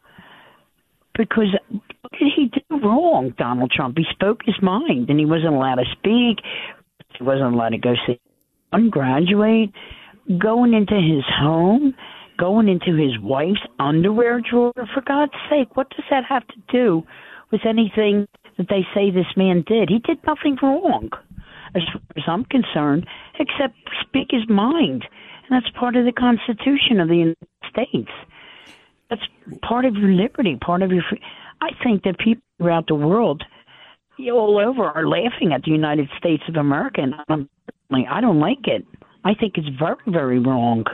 because what did he do wrong, Donald Trump? He spoke his mind and he wasn't allowed to speak. He wasn't allowed to go see graduate. Going into his home, going into his wife's underwear drawer, for God's sake, what does that have to do with anything that they say this man did? He did nothing wrong, as far as I'm concerned, except speak his mind. And that's part of the Constitution of the United States. That's part of your liberty, part of your free. I think that people throughout the world, all over, are laughing at the United States of America, and I'm, I don't like it. I think it's very, very wrong.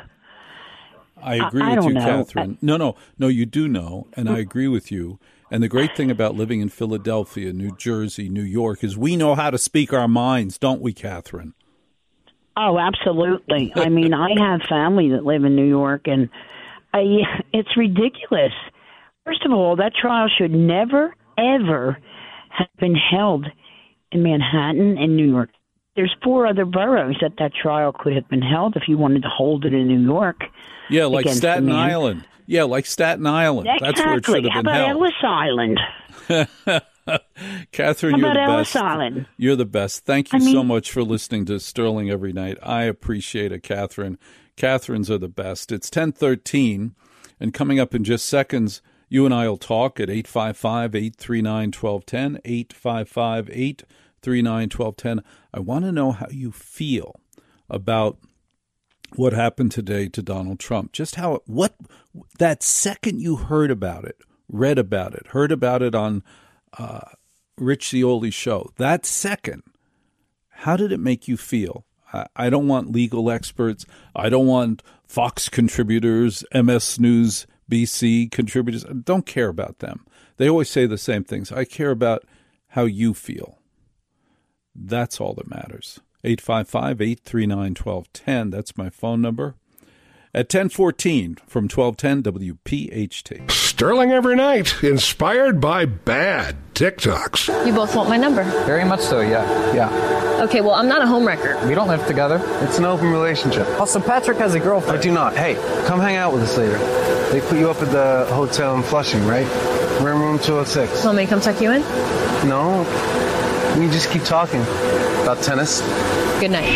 I agree I, I with you, know. Catherine. I, no, no, no, you do know, and I agree with you. And the great thing about living in Philadelphia, New Jersey, New York, is we know how to speak our minds, don't we, Catherine? Oh, absolutely. I mean, I have family that live in New York, and I, it's ridiculous. First of all, that trial should never, ever have been held in Manhattan and New York. There's four other boroughs that that trial could have been held if you wanted to hold it in New York. Yeah, like Staten Island. Yeah, like Staten Island. Exactly. That's where it should have been How about held. Ellis Island? Catherine, How you're about the Ellis best. Island? You're the best. Thank you I mean, so much for listening to Sterling every night. I appreciate it, Catherine. Catherines are the best. It's ten thirteen, and coming up in just seconds, you and I will talk at eight five five, eight three nine, one two one zero, eight five five, eight three nine, one two one zero. I want to know how you feel about what happened today to Donald Trump. Just how, what, that second you heard about it, read about it, heard about it on uh, Rich Cioli's show, that second, how did it make you feel? I, I don't want legal experts. I don't want Fox contributors, M S News, B C contributors. I don't care about them. They always say the same things. I care about how you feel. That's all that matters. eight five five, eight three nine, one two one zero. That's my phone number. At ten fourteen from twelve ten W P H T. Sterling every night, inspired by bad TikToks. You both want my number? Very much so, yeah. Yeah. Okay, well, I'm not a homewrecker. We don't live together. It's an open relationship. Also, Patrick has a girlfriend. I do not. Hey, come hang out with us later. They put you up at the hotel in Flushing, right? We're in room two oh six. Want me to come tuck you in? No. We just keep talking about tennis. Good night.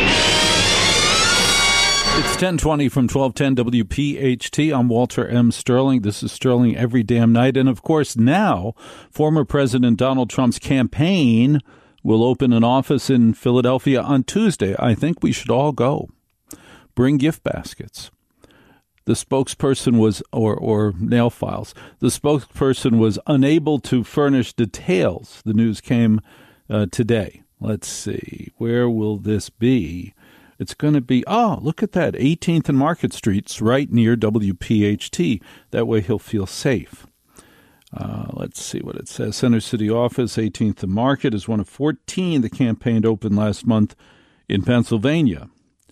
It's ten twenty from twelve ten W P H T. I'm Walter M. Sterling. This is Sterling every damn night. And, of course, now former President Donald Trump's campaign will open an office in Philadelphia on Tuesday. I think we should all go. Bring gift baskets. The spokesperson was, or, or nail files, the spokesperson was unable to furnish details. The news came uh, today. Let's see. Where will this be? It's going to be, oh, look at that, eighteenth and Market Streets, right near W P H T. That way he'll feel safe. Uh, let's see what it says. Center City Office, eighteenth and Market, is one of fourteen the campaign opened last month in Pennsylvania.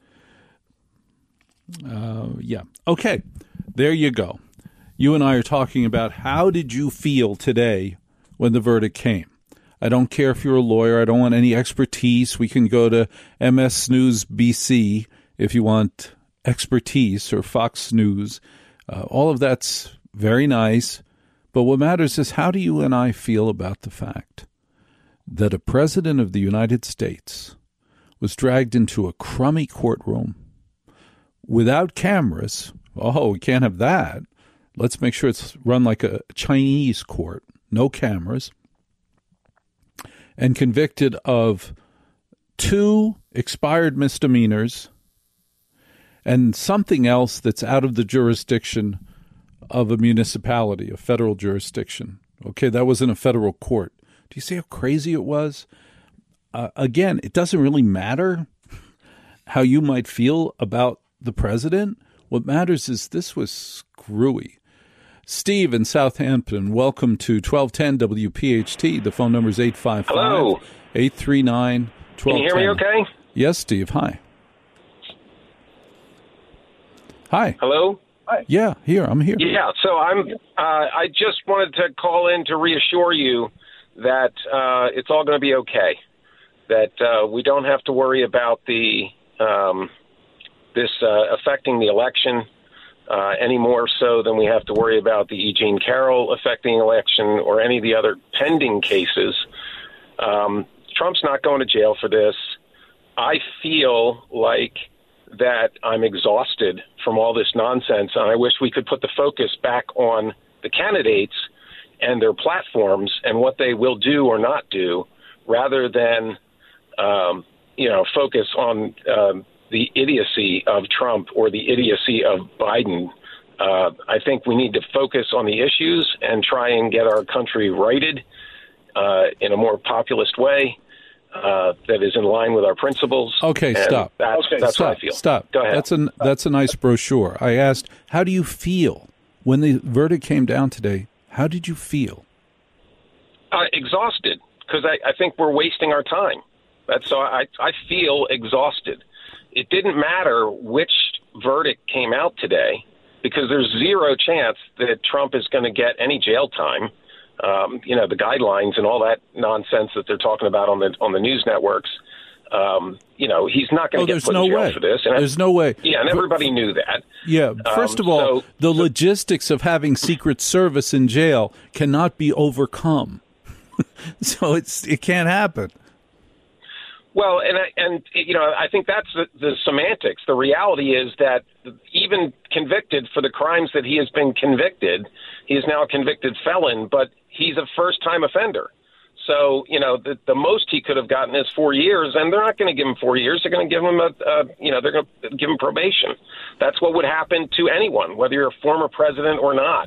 Uh, yeah. Okay, there you go. You and I are talking about how did you feel today when the verdict came. I don't care if you're a lawyer. I don't want any expertise. We can go to M S News B C if you want expertise, or Fox News. Uh, all of that's very nice. But what matters is, how do you and I feel about the fact that a president of the United States was dragged into a crummy courtroom without cameras? Oh, we can't have that. Let's make sure it's run like a Chinese court. No cameras. And convicted of two expired misdemeanors and something else that's out of the jurisdiction of a municipality, a federal jurisdiction. Okay, that was in a federal court. Do you see how crazy it was? Uh, again, it doesn't really matter how you might feel about the president. What matters is this was screwy. Steve in Southampton, welcome to twelve ten W P H T. The phone number is eight five five, eight three nine, one two one zero. Can you hear me okay? Yes, Steve. Hi. Hi. Hello? Yeah, here. I'm here. Yeah, so I'm. Uh, I just wanted to call in to reassure you that uh, it's all going to be okay. That uh, we don't have to worry about the um, this uh, affecting the election uh, any more so than we have to worry about the E. Jean Carroll affecting the election or any of the other pending cases. Um, Trump's not going to jail for this. I feel like that I'm exhausted from all this nonsense, and I wish we could put the focus back on the candidates and their platforms and what they will do or not do, rather than, um, you know, focus on um, the idiocy of Trump or the idiocy of Biden. Uh, I think we need to focus on the issues and try and get our country righted uh, in a more populist way. Uh, that is in line with our principles. Okay, and stop. That's, okay, that's stop, what I feel. Stop. Go ahead. That's a, that's a nice brochure. I asked, how do you feel? When the verdict came down today, how did you feel? Uh, exhausted, because I, I think we're wasting our time. That's so I, I feel exhausted. It didn't matter which verdict came out today, because there's zero chance that Trump is going to get any jail time. Um, you know, the guidelines and all that nonsense that they're talking about on the on the news networks. Um, you know, he's not going to oh, get put no in jail way. for this. And there's no way. Yeah, and everybody knew that. Yeah. First Um, of all, so- the logistics of having Secret Service in jail cannot be overcome. So it's it can't happen. Well, and I, and you know, I think that's the, the semantics. The reality is that even convicted for the crimes that he has been convicted, he is now a convicted felon, but he's a first-time offender. So, you know, the, the most he could have gotten is four years, and they're not going to give him four years. They're going to give him a, a you know, they're going to give him probation. That's what would happen to anyone, whether you're a former president or not.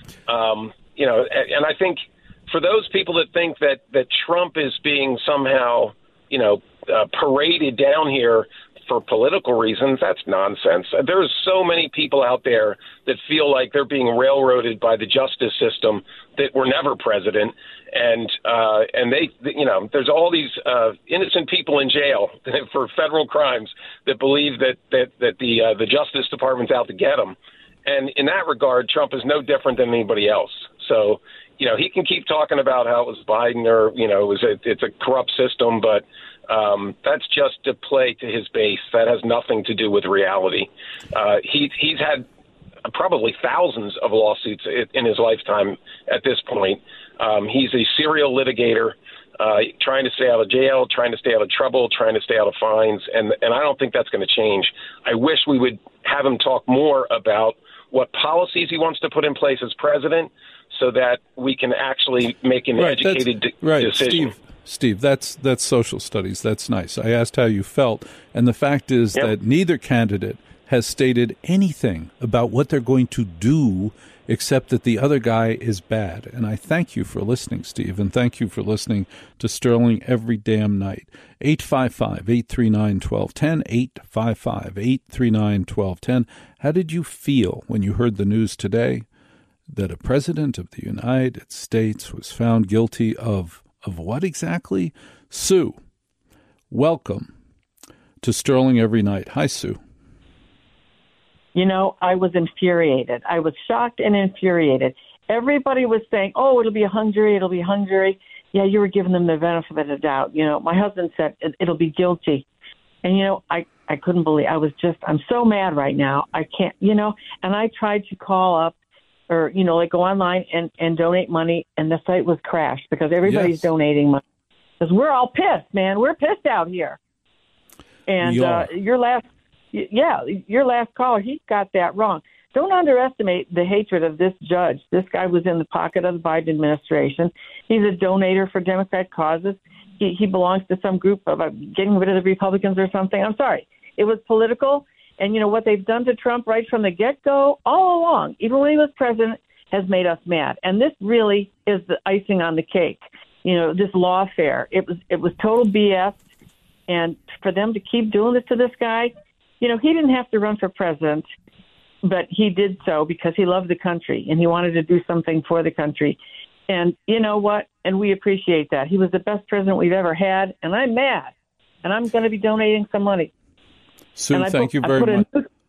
Um, you know, and, and I think for those people that think that that Trump is being somehow, you know, uh, paraded down here for political reasons, that's nonsense. There's so many people out there that feel like they're being railroaded by the justice system that were never president. And, uh, and they, you know, there's all these uh, innocent people in jail for federal crimes that believe that, that, that the, uh, the Justice Department's out to get them. And in that regard, Trump is no different than anybody else. So, you know, he can keep talking about how it was Biden or, you know, it was a, it's a corrupt system, but um, that's just to play to his base. That has nothing to do with reality. Uh, he, he's had probably thousands of lawsuits in his lifetime at this point. Um, he's a serial litigator, uh, trying to stay out of jail, trying to stay out of trouble, trying to stay out of fines, and, and I don't think that's going to change. I wish we would have him talk more about what policies he wants to put in place as president so that we can actually make an right, educated de- right, decision. Steve, Steve, that's that's social studies. That's nice. I asked how you felt, and the fact is Yep. that neither candidate has stated anything about what they're going to do except that the other guy is bad. And I thank you for listening, Steve, and thank you for listening to Sterling every damn night. eight five five, eight three nine, one two one zero, eight five five, eight three nine, one two one zero. How did you feel when you heard the news today that a president of the United States was found guilty of of what exactly? Sue, welcome to Sterling every night. Hi, Sue. You know, I was infuriated. I was shocked and infuriated. Everybody was saying, oh, it'll be a hung jury, it'll be a hung jury. Yeah, you were giving them the benefit of the doubt. You know, my husband said it, it'll be guilty. And, you know, I, I couldn't believe, I was just, I'm so mad right now. I can't, you know, and I tried to call up or, you know, like go online and, and donate money, and the site was crashed because everybody's Yes. donating money. Because we're all pissed, man. We're pissed out here. And We uh, are. your last, yeah, your last caller, he got that wrong. Don't underestimate the hatred of this judge. This guy was in the pocket of the Biden administration. He's a donator for Democrat causes. He, he belongs to some group of uh, getting rid of the Republicans or something. I'm sorry. It was political. And, you know, what they've done to Trump right from the get-go, all along, even when he was president, has made us mad. And this really is the icing on the cake. You know, this lawfare, it was it was total B S. And for them to keep doing this to this guy, you know, he didn't have to run for president, but he did so because he loved the country and he wanted to do something for the country. And you know what? And we appreciate that. He was the best president we've ever had, and I'm mad. And I'm going to be donating some money. Sue, And I thank put- you I very put a much. new-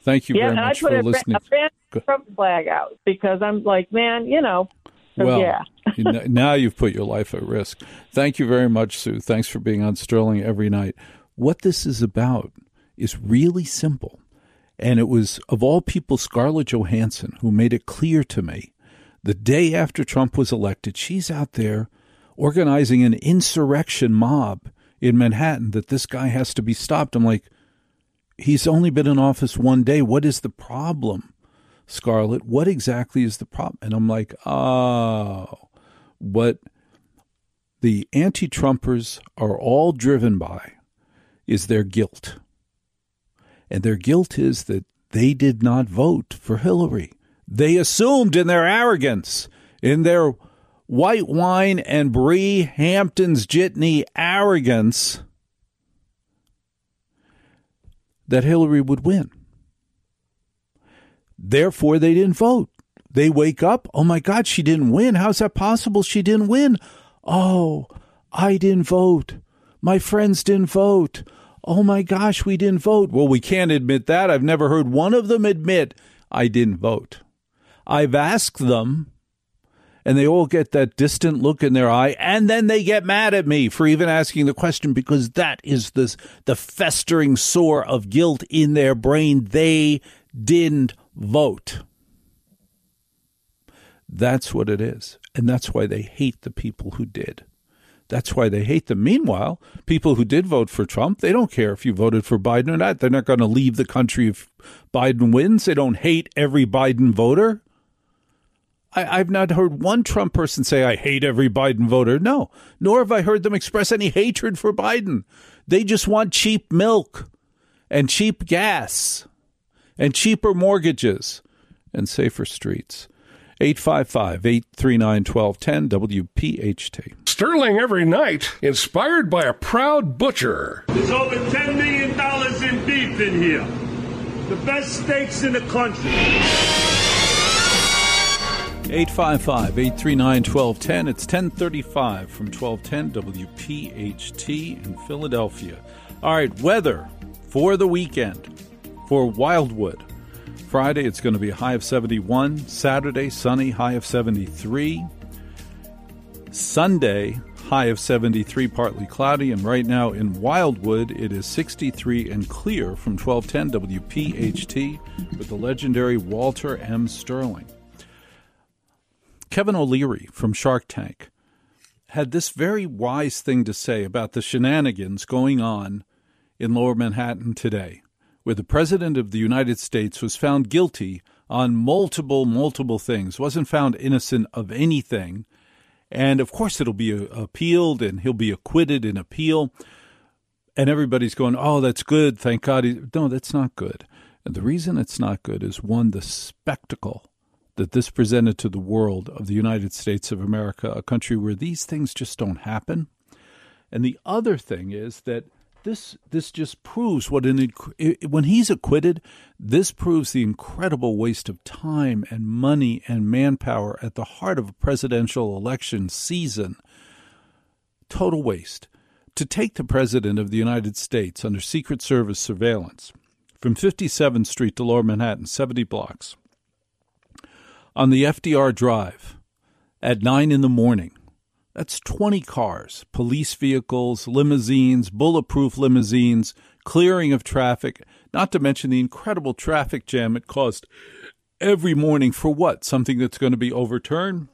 Thank you yeah, very and much I put for a, listening. a brand new Trump flag out because I'm like, man, you know, so well, yeah. you know, now you've put your life at risk. Thank you very much, Sue. Thanks for being on Sterling every night. What this is about is really simple. And it was, of all people, Scarlett Johansson, who made it clear to me the day after Trump was elected, she's out there organizing an insurrection mob in Manhattan that this guy has to be stopped. I'm like, he's only been in office one day. What is the problem, Scarlett? What exactly is the problem? And I'm like, oh, what the anti-Trumpers are all driven by is their guilt. And their guilt is that they did not vote for Hillary. They assumed in their arrogance, in their white wine and Brie Hampton's jitney arrogance, that Hillary would win. Therefore, they didn't vote. They wake up, oh my God, she didn't win. How's that possible? She didn't win. Oh, I didn't vote. My friends didn't vote. Oh my gosh, we didn't vote. Well, we can't admit that. I've never heard one of them admit I didn't vote. I've asked them, and they all get that distant look in their eye, and then they get mad at me for even asking the question because that is this, the festering sore of guilt in their brain. They didn't vote. That's what it is, and that's why they hate the people who did. That's why they hate them. Meanwhile, people who did vote for Trump, they don't care if you voted for Biden or not. They're not going to leave the country if Biden wins. They don't hate every Biden voter. I, I've not heard one Trump person say, I hate every Biden voter. No, nor have I heard them express any hatred for Biden. They just want cheap milk and cheap gas and cheaper mortgages and safer streets. eight five five, eight three nine, one two one zero W P H T. Sterling every night, inspired by a proud butcher. There's over ten million dollars in beef in here. The best steaks in the country. eight five five, eight three nine, one two one zero. It's ten thirty-five from twelve ten W P H T in Philadelphia. All right, weather for the weekend for Wildwood. Friday, it's going to be a high of seventy-one. Saturday, sunny, high of seventy-three. Sunday, high of seventy-three, partly cloudy. And right now in Wildwood, it is sixty-three and clear from twelve ten W P H T with the legendary Walter M. Sterling. Kevin O'Leary from Shark Tank had this very wise thing to say about the shenanigans going on in Lower Manhattan today, where the President of the United States was found guilty on multiple, multiple things, wasn't found innocent of anything. And, of course, it'll be appealed, and he'll be acquitted in appeal. And everybody's going, oh, that's good, thank God. No, that's not good. And the reason it's not good is, one, the spectacle that this presented to the world of the United States of America, a country where these things just don't happen. And the other thing is that This this just proves what an inc- when he's acquitted, this proves the incredible waste of time and money and manpower at the heart of a presidential election season. Total waste. To take the President of the United States under Secret Service surveillance from fifty-seventh Street to Lower Manhattan, seventy blocks, on the F D R Drive at nine in the morning. That's twenty cars, police vehicles, limousines, bulletproof limousines, clearing of traffic, not to mention the incredible traffic jam it caused every morning for what? Something that's going to be overturned?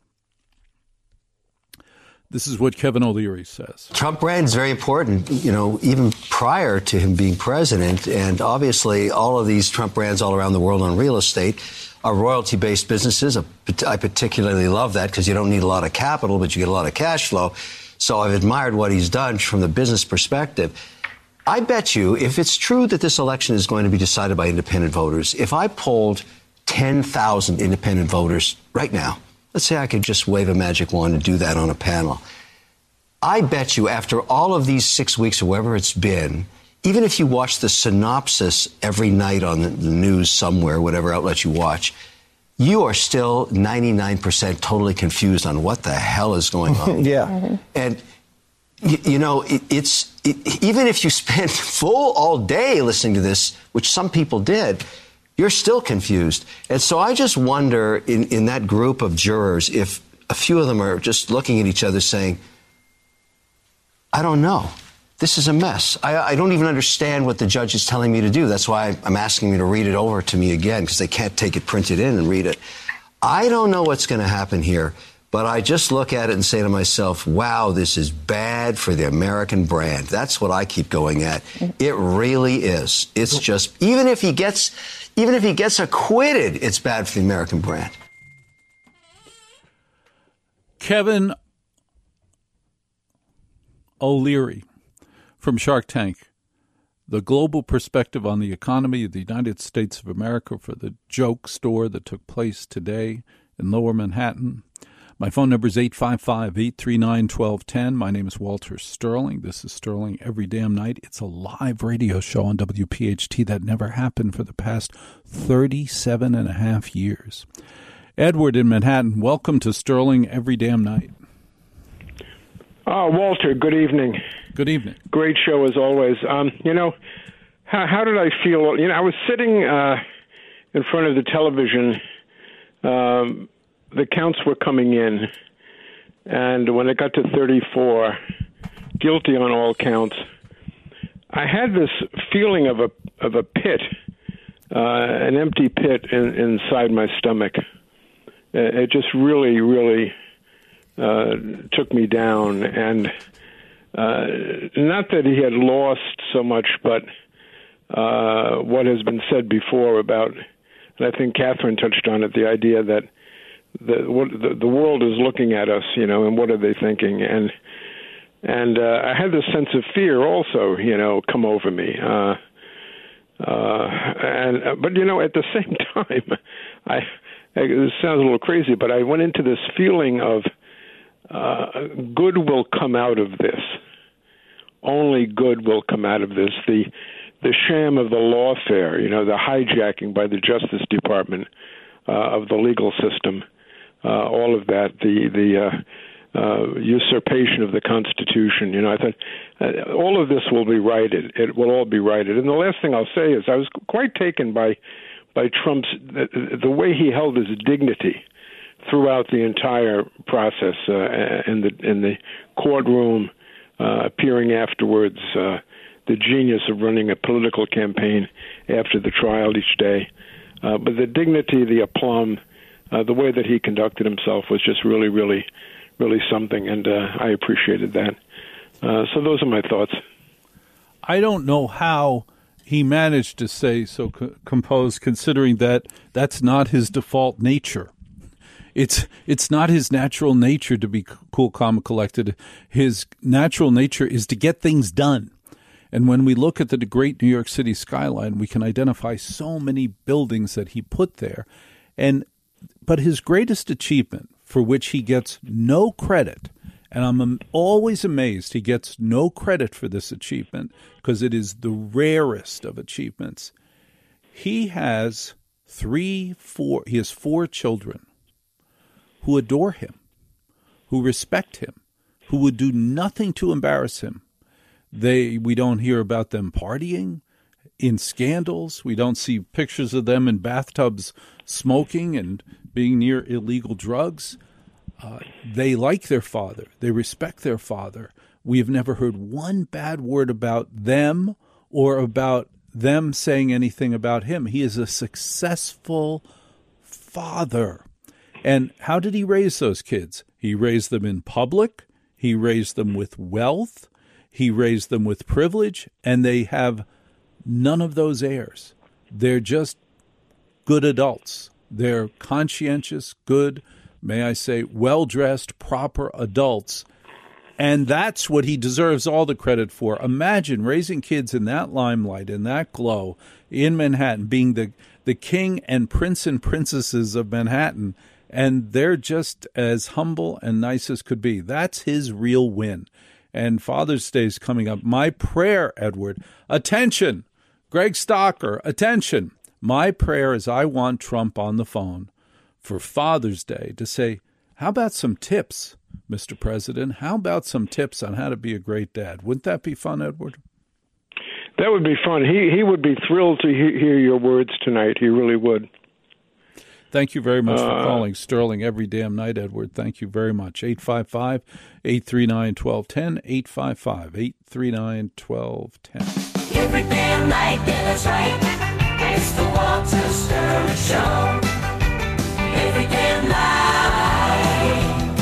This is what Kevin O'Leary says. Trump brand is very important, you know, even prior to him being president. And obviously, all of these Trump brands all around the world on real estate are royalty-based businesses. I particularly love that because you don't need a lot of capital, but you get a lot of cash flow. So I've admired what he's done from the business perspective. I bet you if it's true that this election is going to be decided by independent voters, if I polled ten thousand independent voters right now, let's say I could just wave a magic wand and do that on a panel. I bet you after all of these six weeks or wherever it's been, even if you watch the synopsis every night on the news somewhere, whatever outlet you watch, you are still ninety-nine percent totally confused on what the hell is going on. Yeah. Mm-hmm. And, you, you know, it, it's it, even if you spent full all day listening to this, which some people did, you're still confused. And so I just wonder in, in that group of jurors if a few of them are just looking at each other saying, I don't know. This is a mess. I, I don't even understand what the judge is telling me to do. That's why I'm asking you to read it over to me again, because they can't take it printed in and read it. I don't know what's going to happen here, but I just look at it and say to myself, wow, this is bad for the American brand. That's what I keep going at. It really is. It's just, even if he gets, even if he gets acquitted, it's bad for the American brand. Kevin O'Leary from Shark Tank, the global perspective on the economy of the United States of America for the joke store that took place today in Lower Manhattan. My phone number is eight five five, eight three nine, one two one zero. My name is Walter Sterling. This is Sterling Every Damn Night. It's a live radio show on W P H T that never happened for the past thirty-seven and a half years. Edward in Manhattan, welcome to Sterling Every Damn Night. Oh, Walter, good evening. Good evening. Great show as always. Um, you know, how, how did I feel? You know, I was sitting uh, in front of the television. Um, the counts were coming in, and when it got to thirty-four, guilty on all counts, I had this feeling of a of a pit, uh, an empty pit in, inside my stomach. It just really, really uh, took me down, and uh, not that he had lost so much, but uh, what has been said before about, and I think Catherine touched on it, the idea that the what, the, the world is looking at us, you know, and what are they thinking? And and uh, I had this sense of fear also, you know, come over me. Uh, uh, and uh, but you know, at the same time, I. It sounds a little crazy, but I went into this feeling of uh, good will come out of this. Only good will come out of this. The the sham of the lawfare, you know, the hijacking by the Justice Department uh, of the legal system, uh, all of that, the the uh, uh, usurpation of the Constitution. You know, I thought uh, all of this will be righted. It will all be righted. And the last thing I'll say is I was quite taken by. by Trump's, the, the way he held his dignity throughout the entire process, uh, in the in the courtroom, uh, appearing afterwards, uh, the genius of running a political campaign after the trial each day. Uh, but the dignity, the aplomb, uh, the way that he conducted himself was just really, really, really something, and uh, I appreciated that. Uh, so those are my thoughts. I don't know how he managed to stay so co- composed, considering that that's not his default nature. It's it's not his natural nature to be cool, calm, and collected. His natural nature is to get things done. And when we look at the great New York City skyline, we can identify so many buildings that he put there. And but his greatest achievement, for which he gets no credit, and I'm always amazed he gets no credit for this achievement because it is the rarest of achievements. He has three, four, he has four children who adore him, who respect him, who would do nothing to embarrass him. They, we don't hear about them partying, in scandals. We don't see pictures of them in bathtubs smoking and being near illegal drugs. Uh, they like their father. They respect their father. We have never heard one bad word about them or about them saying anything about him. He is a successful father. And how did he raise those kids? He raised them in public. He raised them with wealth. He raised them with privilege. And they have none of those airs. They're just good adults. They're conscientious, good, may I say, well-dressed, proper adults. And that's what he deserves all the credit for. Imagine raising kids in that limelight, in that glow, in Manhattan, being the, the king and prince and princesses of Manhattan, and they're just as humble and nice as could be. That's his real win. And Father's Day is coming up. My prayer, Edward, attention, Greg Stocker, attention. My prayer is I want Trump on the phone for Father's Day to say, how about some tips, Mister President? How about some tips on how to be a great dad? Wouldn't that be fun, Edward? That would be fun. He he would be thrilled to he- hear your words tonight. He really would. Thank you very much for Uh, calling Sterling every damn night, Edward. Thank you very much. eight five five, eight three nine, one two one zero, eight five five, eight three nine, one two one zero. Every damn night, that's right. It's the Walter Sterling Show. Every damn night.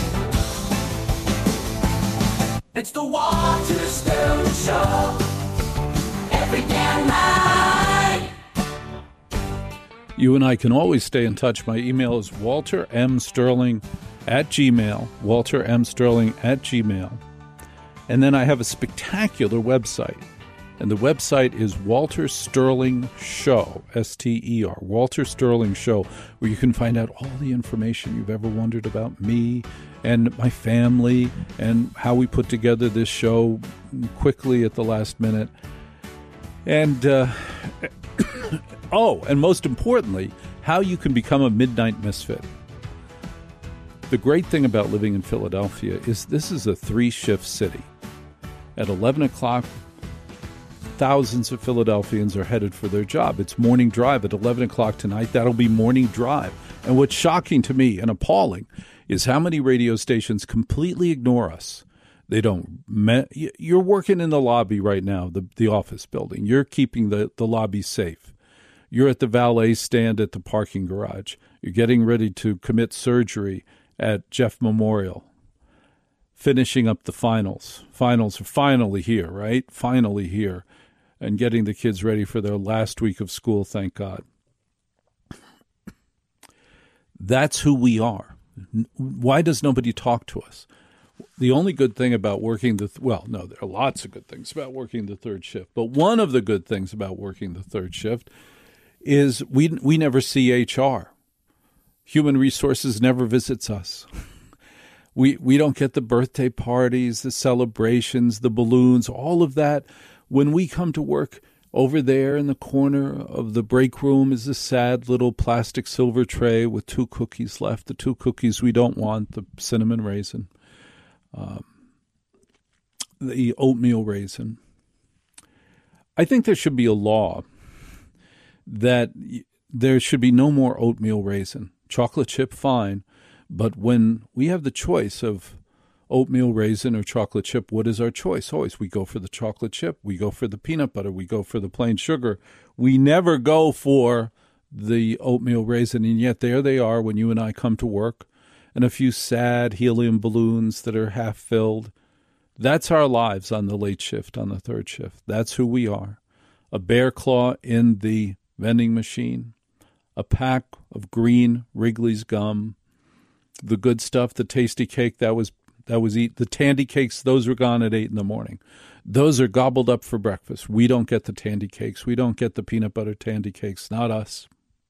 It's the Walter Sterling Show. Every damn night. You and I can always stay in touch. My email is walter m sterling at gmail, walter m sterling at gmail. And then I have a spectacular website. And the website is Walter Sterling Show, S T E R, Walter Sterling Show, where you can find out all the information you've ever wondered about me and my family and how we put together this show quickly at the last minute. And, uh, oh, and most importantly, how you can become a Midnight Misfit. The great thing about living in Philadelphia is this is a three-shift city. At eleven o'clock, thousands of Philadelphians are headed for their job. It's morning drive at eleven o'clock tonight. That'll be morning drive. And what's shocking to me and appalling is how many radio stations completely ignore us. They don't. Me- you're working in the lobby right now, the, the office building. You're keeping the, the lobby safe. You're at the valet stand at the parking garage. You're getting ready to commit surgery at Jeff Memorial. Finishing up the finals. Finals are finally here, right? Finally here. And getting the kids ready for their last week of school, thank God. That's who we are. Why does nobody talk to us? The only good thing about working the, th- well, no, there are lots of good things about working the third shift. But one of the good things about working the third shift is we we never see H R. Human Resources never visits us. We we don't get the birthday parties, the celebrations, the balloons, all of that. When we come to work, over there in the corner of the break room is a sad little plastic silver tray with two cookies left, the two cookies we don't want, the cinnamon raisin, um, the oatmeal raisin. I think there should be a law that there should be no more oatmeal raisin. Chocolate chip, fine. But when we have the choice of oatmeal raisin or chocolate chip, what is our choice? Always we go for the chocolate chip. We go for the peanut butter. We go for the plain sugar. We never go for the oatmeal raisin. And yet there they are when you and I come to work, and a few sad helium balloons that are half filled. That's our lives on the late shift, on the third shift. That's who we are. A bear claw in the vending machine, a pack of green Wrigley's gum, the good stuff, the tasty cake that was that was eat, the Tandy cakes, those were gone at eight in the morning. Those are gobbled up for breakfast. We don't get the Tandy cakes. We don't get the peanut butter Tandy cakes. Not us.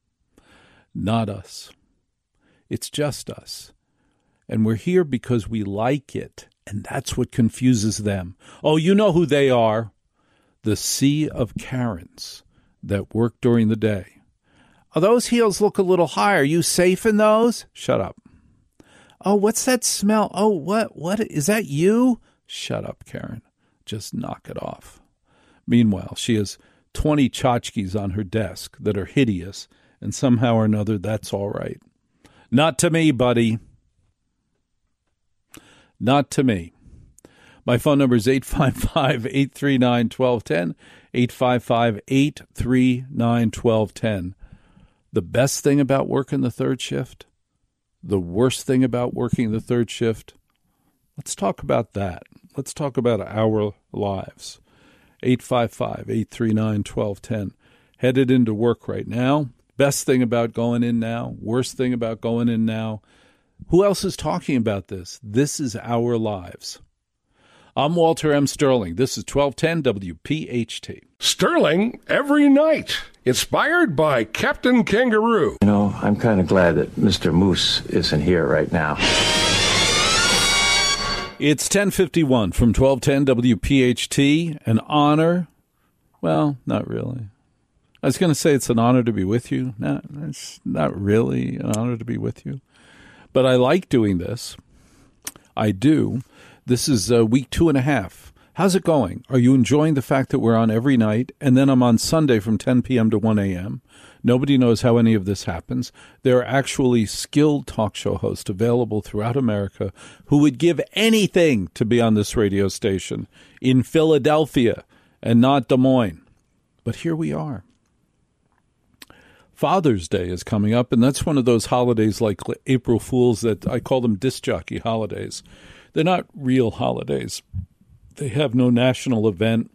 Not us. It's just us. And we're here because we like it. And that's what confuses them. Oh, you know who they are. The sea of Karens that work during the day. Oh, those heels look a little high. Are you safe in those? Shut up. Oh, what's that smell? Oh, what? What? Is that you? Shut up, Karen. Just knock it off. Meanwhile, she has twenty tchotchkes on her desk that are hideous, and somehow or another, that's all right. Not to me, buddy. Not to me. My phone number is eight five five, eight three nine, one two one zero, eight five five, eight three nine, one two one zero. The best thing about working the third shift, the worst thing about working the third shift, let's talk about that. Let's talk about our lives. eight five five, eight three nine, one two one zero. Headed into work right now. Best thing about going in now. Worst thing about going in now. Who else is talking about this? This is our lives. I'm Walter M. Sterling. This is twelve ten W P H T. Sterling every night. Inspired by Captain Kangaroo. You know, I'm kind of glad that Mister Moose isn't here right now. It's ten fifty-one from twelve ten W P H T. An honor. Well, not really. I was going to say it's an honor to be with you. No, it's not really an honor to be with you. But I like doing this. I do. This is uh, week two and a half. How's it going? Are you enjoying the fact that we're on every night? And then I'm on Sunday from ten p.m. to one a.m. Nobody knows how any of this happens. There are actually skilled talk show hosts available throughout America who would give anything to be on this radio station in Philadelphia and not Des Moines. But here we are. Father's Day is coming up, and that's one of those holidays like April Fool's that I call them disc jockey holidays. They're not real holidays. They have no national event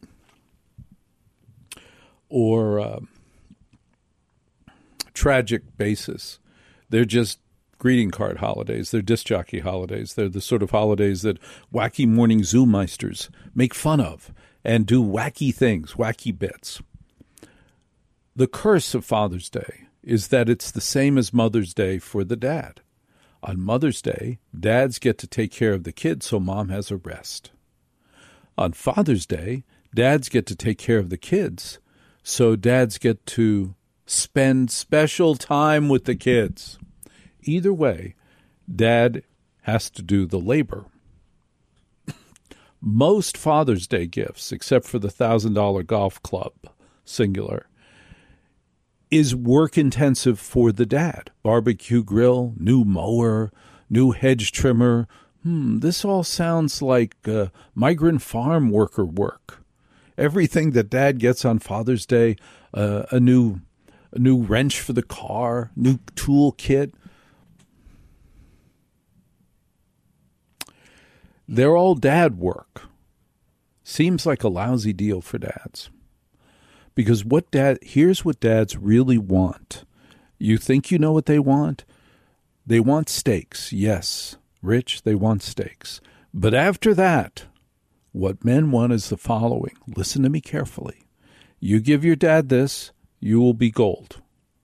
or uh, tragic basis. They're just greeting card holidays. They're disc jockey holidays. They're the sort of holidays that wacky morning Zoomeisters make fun of and do wacky things, wacky bits. The curse of Father's Day is that it's the same as Mother's Day for the dad. On Mother's Day, dads get to take care of the kids so mom has a rest. On Father's Day, dads get to take care of the kids, so dads get to spend special time with the kids. Either way, dad has to do the labor. Most Father's Day gifts, except for the one thousand dollars golf club, singular, is work-intensive for the dad. Barbecue grill, new mower, new hedge trimmer. Hmm, this all sounds like uh, migrant farm worker work. Everything that dad gets on Father's Day, uh, a new a new wrench for the car, new tool kit. They're all dad work. Seems like a lousy deal for dads. Because what dad, here's what dads really want. You think you know what they want? They want steaks, yes. Rich, they want steaks. But after that, what men want is the following. Listen to me carefully. You give your dad this, you will be gold.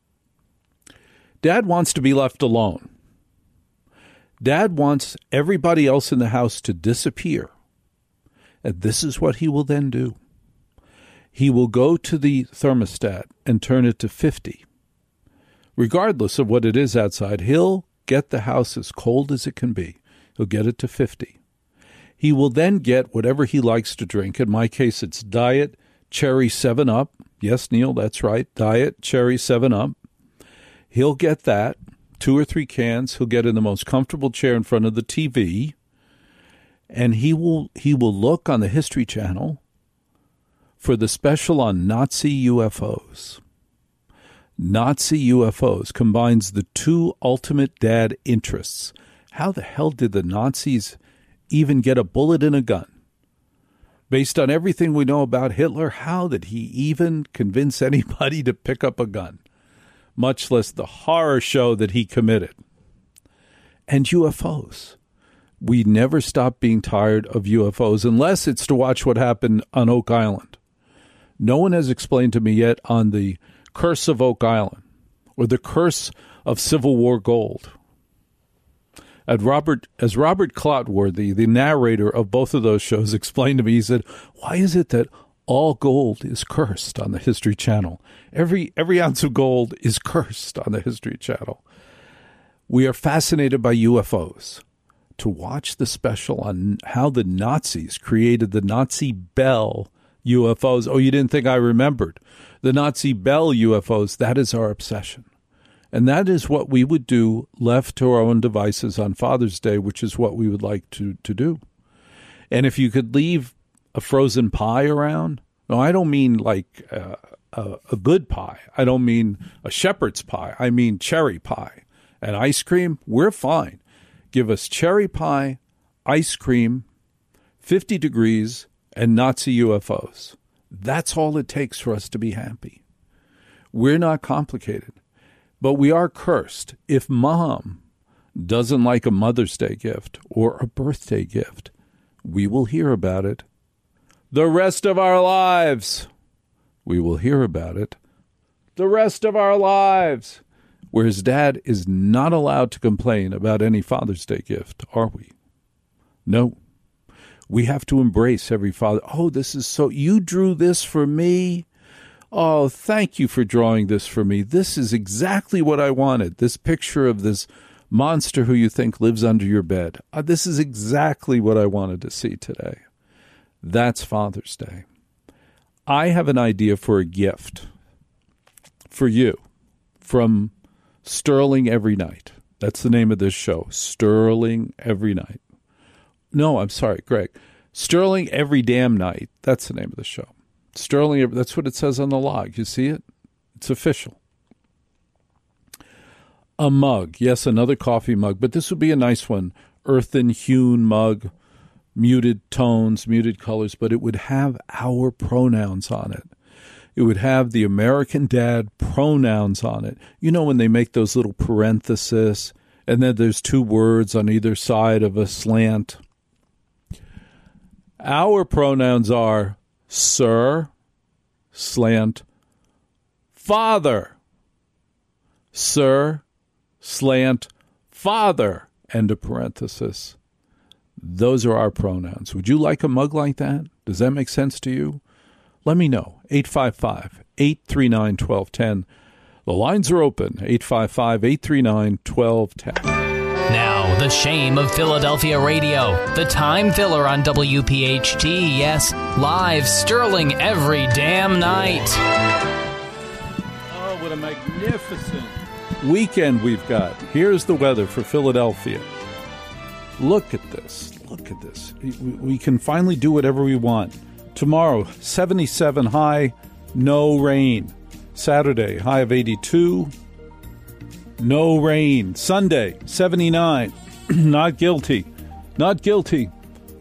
Dad wants to be left alone. Dad wants everybody else in the house to disappear. And this is what he will then do. He will go to the thermostat and turn it to fifty. Regardless of what it is outside, he'll get the house as cold as it can be. He'll get it to fifty. He will then get whatever he likes to drink. In my case, it's Diet Cherry seven up. Yes, Neil, that's right. Diet Cherry seven up. He'll get that, two or three cans. He'll get in the most comfortable chair in front of the T V. And he will he will look on the History Channel for the special on Nazi U F Os. Nazi U F Os combines the two ultimate dad interests. How the hell did the Nazis even get a bullet in a gun? Based on everything we know about Hitler, how did he even convince anybody to pick up a gun? Much less the horror show that he committed. And U F Os. We never stop being tired of U F Os unless it's to watch what happened on Oak Island. No one has explained to me yet on the curse of Oak Island or the curse of Civil War gold. As Robert, as Robert Clotworthy, the narrator of both of those shows, explained to me, he said, why is it that all gold is cursed on the History Channel? Every, every ounce of gold is cursed on the History Channel. We are fascinated by U F Os. To watch the special on how the Nazis created the Nazi Bell U F Os. Oh, you didn't think I remembered. The Nazi Bell U F Os, that is our obsession. And that is what we would do left to our own devices on Father's Day, which is what we would like to, to do. And if you could leave a frozen pie around, no, I don't mean like uh, a, a good pie. I don't mean a shepherd's pie. I mean cherry pie. And ice cream, we're fine. Give us cherry pie, ice cream, fifty degrees, and Nazi U F Os. That's all it takes for us to be happy. We're not complicated, but we are cursed. If mom doesn't like a Mother's Day gift or a birthday gift, we will hear about it the rest of our lives. We will hear about it the rest of our lives. Whereas dad is not allowed to complain about any Father's Day gift, are we? No. We have to embrace every father. Oh, this is so, you drew this for me. Oh, thank you for drawing this for me. This is exactly what I wanted. This picture of this monster who you think lives under your bed. Uh, this is exactly what I wanted to see today. That's Father's Day. I have an idea for a gift for you from Sterling Every Night. That's the name of this show, Sterling Every Night. No, I'm sorry, Greg. Sterling Every Damn Night. That's the name of the show. Sterling, that's what it says on the log. You see it? It's official. A mug. Yes, another coffee mug, but this would be a nice one. Earthen hewn mug, muted tones, muted colors, but it would have our pronouns on it. It would have the American Dad pronouns on it. You know when they make those little parentheses, and then there's two words on either side of a slant? Our pronouns are sir, slant, father. Sir, slant, father, end of parenthesis. Those are our pronouns. Would you like a mug like that? Does that make sense to you? Let me know. eight five five, eight three nine, one two one zero. The lines are open. eight five five, eight three nine, one two one zero. Now, the shame of Philadelphia radio. The time filler on W P H T. Yes, live Sterling every damn night. Oh, what a magnificent weekend we've got. Here's the weather for Philadelphia. Look at this. Look at this. We can finally do whatever we want. Tomorrow, seventy-seven high, no rain. Saturday, high of eighty-two, no rain. Sunday, seventy-nine, not guilty. Not guilty.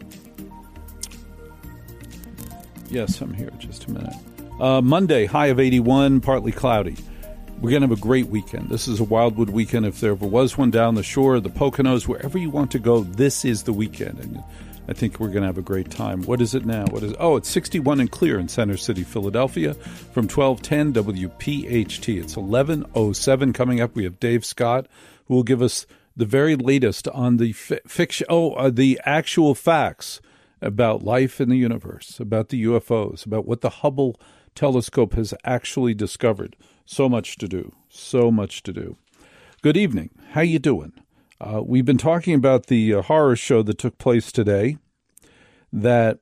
Yes, I'm here. Just a minute. Uh, Monday, high of eighty-one, partly cloudy. We're going to have a great weekend. This is a Wildwood weekend. If there ever was one down the shore, the Poconos, wherever you want to go, this is the weekend. And I think we're going to have a great time. What is it now? What is? Oh, it's sixty-one and clear in Center City, Philadelphia from twelve ten W P H T. It's eleven oh seven coming up. We have Dave Scott, who will give us the very latest on the fi- fiction, oh, uh, the actual facts about life in the universe, about the U F Os, about what the Hubble telescope has actually discovered. So much to do. So much to do. Good evening. How you doing? Uh, we've been talking about the uh, horror show that took place today, that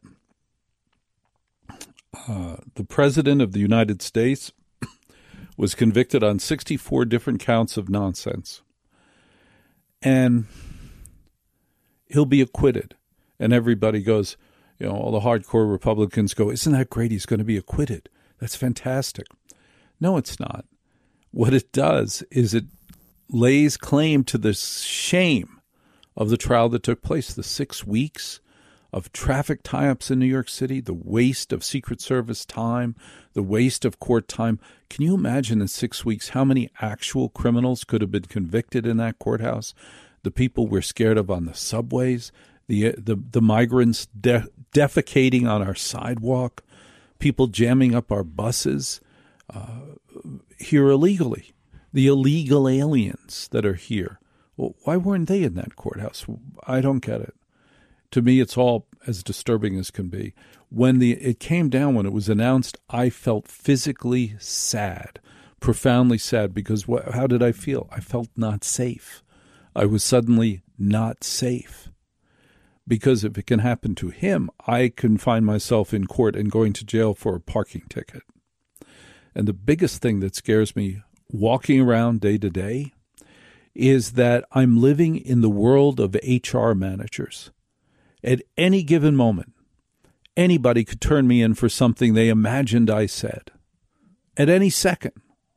uh, the President of the United States was convicted on sixty-four different counts of nonsense. And he'll be acquitted. And everybody goes, you know, all the hardcore Republicans go, isn't that great? He's going to be acquitted. That's fantastic. No, it's not. What it does is it lays claim to the shame of the trial that took place, the six weeks of traffic tie-ups in New York City, the waste of Secret Service time, the waste of court time. Can you imagine in six weeks how many actual criminals could have been convicted in that courthouse? The people we're scared of on the subways, the the, the migrants de- defecating on our sidewalk, people jamming up our buses, Uh, here illegally, the illegal aliens that are here. Well, why weren't they in that courthouse? I don't get it. To me, it's all as disturbing as can be. When the it came down, when it was announced, I felt physically sad, profoundly sad, because what, how did I feel? I felt not safe. I was suddenly not safe. Because if it can happen to him, I can find myself in court and going to jail for a parking ticket. And the biggest thing that scares me walking around day to day is that I'm living in the world of H R managers. At any given moment, anybody could turn me in for something they imagined I said. At any second.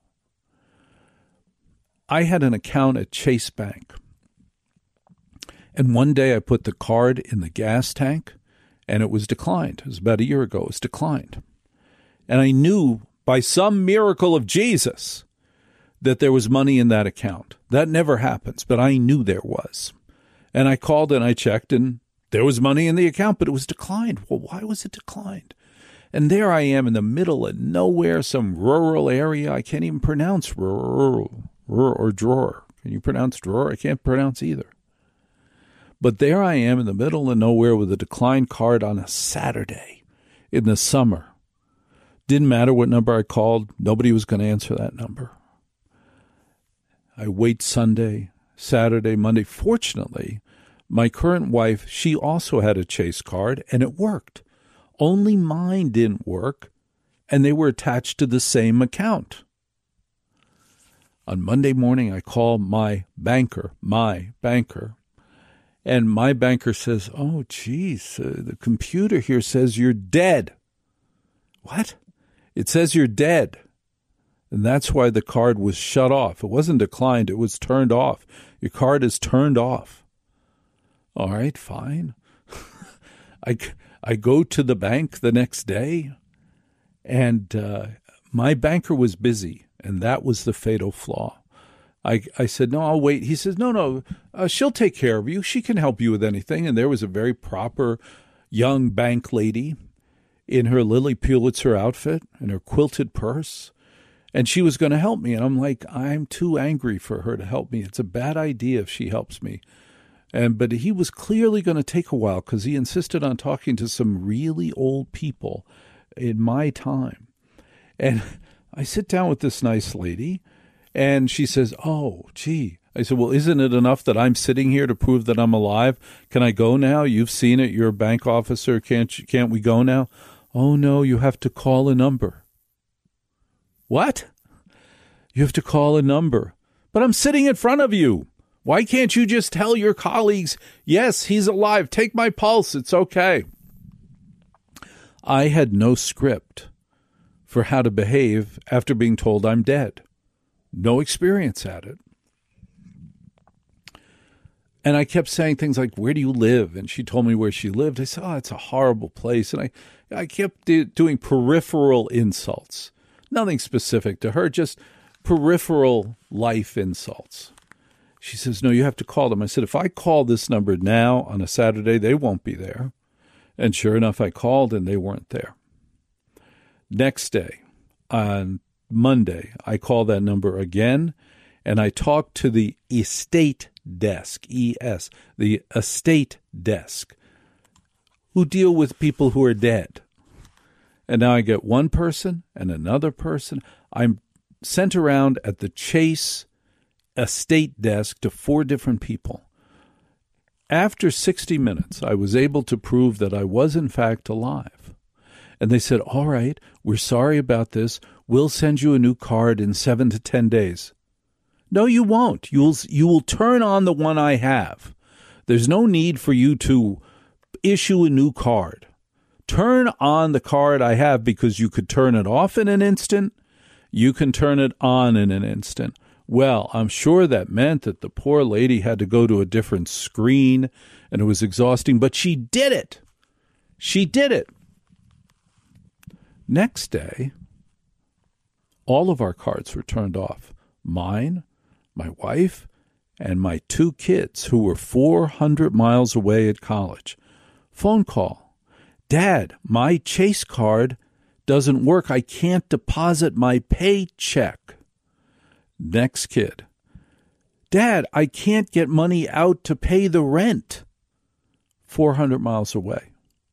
I had an account at Chase Bank. And one day I put the card in the gas tank, and it was declined. It was about a year ago. It was declined. And I knew by some miracle of Jesus that there was money in that account. That never happens, but I knew there was. And I called and I checked, and there was money in the account, but it was declined. Well, why was it declined? And there I am in the middle of nowhere, some rural area. I can't even pronounce rural, rural or drawer. Can you pronounce drawer? I can't pronounce either. But there I am in the middle of nowhere with a declined card on a Saturday in the summer. Didn't matter what number I called. Nobody was going to answer that number. I wait Sunday, Saturday, Monday. Fortunately, my current wife, she also had a Chase card, and it worked. Only mine didn't work, and they were attached to the same account. On Monday morning, I call my banker, my banker, and my banker says, oh, geez, uh, the computer here says you're dead. What? It says you're dead. And that's why the card was shut off. It wasn't declined. It was turned off. Your card is turned off. All right, fine. I, I go to the bank the next day, and uh, my banker was busy, and that was the fatal flaw. I, I said, no, I'll wait. He says, no, no, uh, she'll take care of you. She can help you with anything. And there was a very proper young bank lady in her Lily Pulitzer outfit and her quilted purse. And she was going to help me. And I'm like, I'm too angry for her to help me. It's a bad idea if she helps me. And but he was clearly going to take a while because he insisted on talking to some really old people in my time. And I sit down with this nice lady, and she says, oh, gee. I said, well, isn't it enough that I'm sitting here to prove that I'm alive? Can I go now? You've seen it. You're a bank officer. Can't you, can't we go now? Oh, no, you have to call a number. What? You have to call a number. But I'm sitting in front of you. Why can't you just tell your colleagues, yes, he's alive. Take my pulse. It's okay. I had no script for how to behave after being told I'm dead. No experience at it. And I kept saying things like, where do you live? And she told me where she lived. I said, oh, it's a horrible place. And I, I kept do, doing peripheral insults. Nothing specific to her, just peripheral life insults. She says, no, you have to call them. I said, if I call this number now on a Saturday, they won't be there. And sure enough, I called and they weren't there. Next day, on Monday, I call that number again, and I talk to the estate desk, E S, the estate desk, who deal with people who are dead. And now I get one person and another person. I'm sent around at the Chase estate desk to four different people. After sixty minutes, I was able to prove that I was in fact alive. And they said, all right, we're sorry about this. We'll send you a new card in seven to ten days. No, you won't. You'll, you will turn on the one I have. There's no need for you to issue a new card. Turn on the card I have because you could turn it off in an instant. You can turn it on in an instant. Well, I'm sure that meant that the poor lady had to go to a different screen, and it was exhausting, but she did it. She did it. Next day, all of our cards were turned off. Mine, my wife, and my two kids who were four hundred miles away at college. Phone call. Dad, my Chase card doesn't work. I can't deposit my paycheck. Next kid. Dad, I can't get money out to pay the rent. four hundred miles away.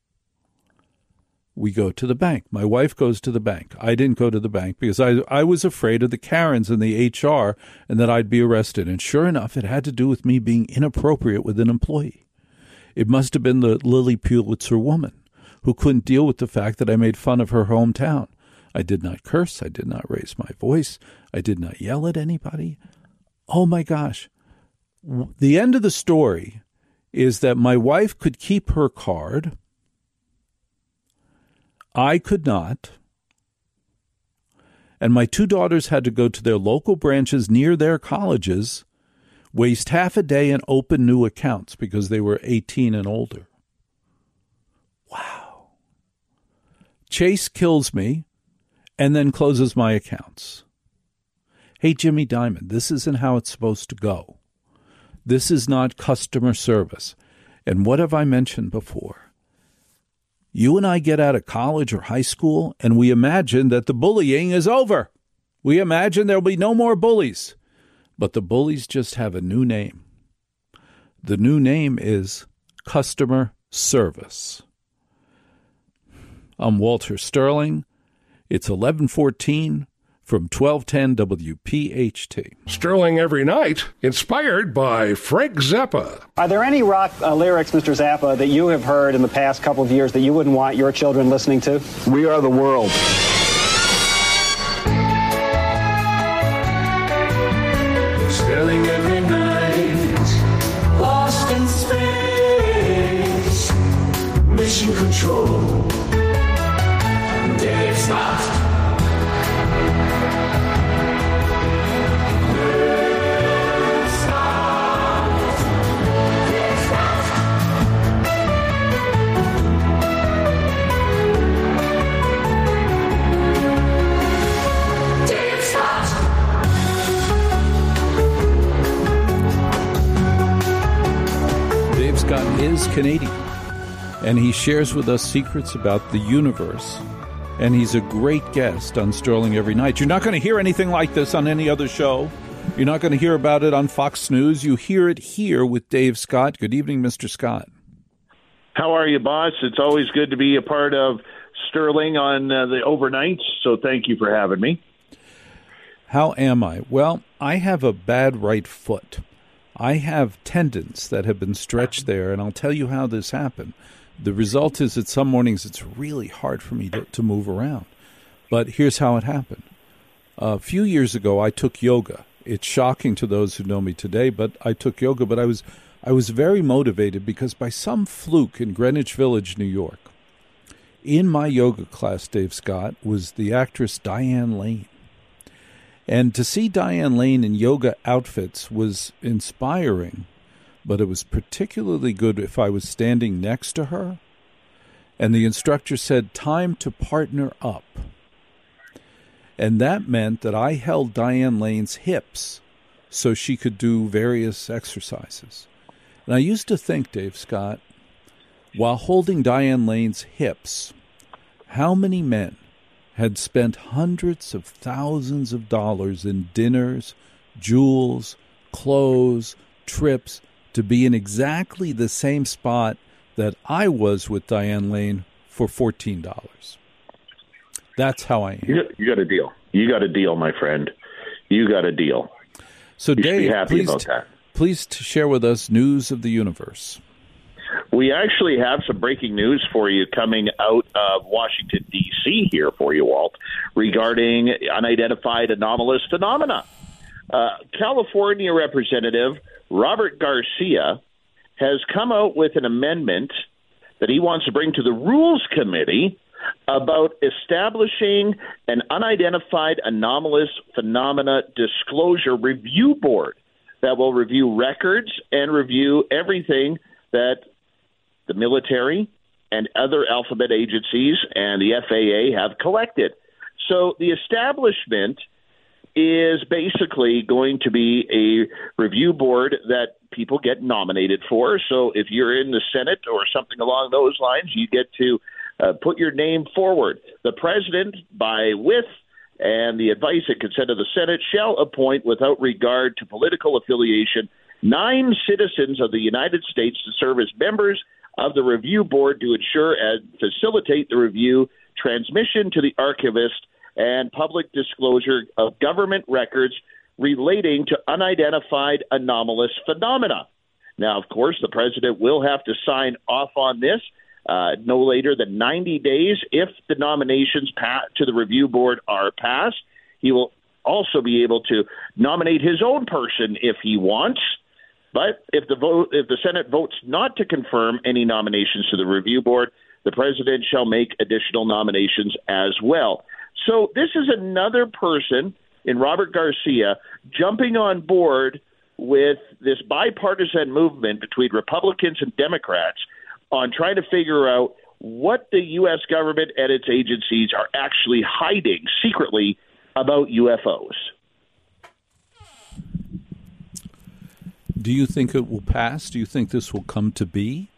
We go to the bank. My wife goes to the bank. I didn't go to the bank because I, I was afraid of the Karens and the H R and that I'd be arrested. And sure enough, it had to do with me being inappropriate with an employee. It must have been the Lily Pulitzer woman who couldn't deal with the fact that I made fun of her hometown. I did not curse. I did not raise my voice. I did not yell at anybody. Oh, my gosh. The end of the story is that my wife could keep her card. I could not. And my two daughters had to go to their local branches near their colleges, waste half a day and open new accounts because they were eighteen and older. Wow. Chase kills me and then closes my accounts. Hey, Jimmy Diamond, this isn't how it's supposed to go. This is not customer service. And what have I mentioned before? You and I get out of college or high school, and we imagine that the bullying is over. We imagine there'll be no more bullies. But the bullies just have a new name. The new name is customer service. I'm Walter Sterling. It's eleven fourteen from twelve ten W P H T. Sterling Every Night, inspired by Frank Zappa. Are there any rock uh, lyrics, Mister Zappa, that you have heard in the past couple of years that you wouldn't want your children listening to? We are the world. Sterling every night, lost in space, mission control, Dave Scott. Scott is Canadian, and he shares with us secrets about the universe, and he's a great guest on Sterling Every Night. You're not going to hear anything like this on any other show. You're not going to hear about it on Fox News. You hear it here with Dave Scott. Good evening, Mister Scott. How are you, boss? It's always good to be a part of Sterling on uh, the overnights, so thank you for having me. How am I? Well, I have a bad right foot. I have tendons that have been stretched there, and I'll tell you how this happened. The result is that some mornings it's really hard for me to, to move around. But here's how it happened. A few years ago, I took yoga. It's shocking to those who know me today, but I took yoga. But I was I was very motivated because by some fluke in Greenwich Village, New York, in my yoga class, Dave Scott, was the actress Diane Lane. And to see Diane Lane in yoga outfits was inspiring, but it was particularly good if I was standing next to her. And the instructor said, time to partner up. And that meant that I held Diane Lane's hips so she could do various exercises. And I used to think, Dave Scott, while holding Diane Lane's hips, how many men had spent hundreds of thousands of dollars in dinners, jewels, clothes, trips, to be in exactly the same spot that I was with Diane Lane for fourteen dollars. That's how I am. You got, you got a deal. You got a deal, my friend. You got a deal. So, you Dave, should be happy please, about that. please to share with us news of the universe. We actually have some breaking news for you coming out of Washington, D C here for you, Walt, regarding unidentified anomalous phenomena. Uh, California Representative Robert Garcia has come out with an amendment that he wants to bring to the Rules Committee about establishing an unidentified anomalous phenomena disclosure review board that will review records and review everything that the military and other alphabet agencies and the F A A have collected. So the establishment is basically going to be a review board that people get nominated for. So if you're in the Senate or something along those lines, you get to uh, put your name forward. The president, by with and the advice and consent of the Senate, shall appoint without regard to political affiliation nine citizens of the United States to serve as members of the review board to ensure and facilitate the review, transmission to the archivist, and public disclosure of government records relating to unidentified anomalous phenomena. Now, of course, the president will have to sign off on this uh, no later than ninety days if the nominations pa- to the review board are passed. He will also be able to nominate his own person if he wants. But if the vote, if the Senate votes not to confirm any nominations to the review board, the president shall make additional nominations as well. So this is another person in Robert Garcia jumping on board with this bipartisan movement between Republicans and Democrats on trying to figure out what the U S government and its agencies are actually hiding secretly about U F Os. Do you think it will pass? Do you think this will come to be?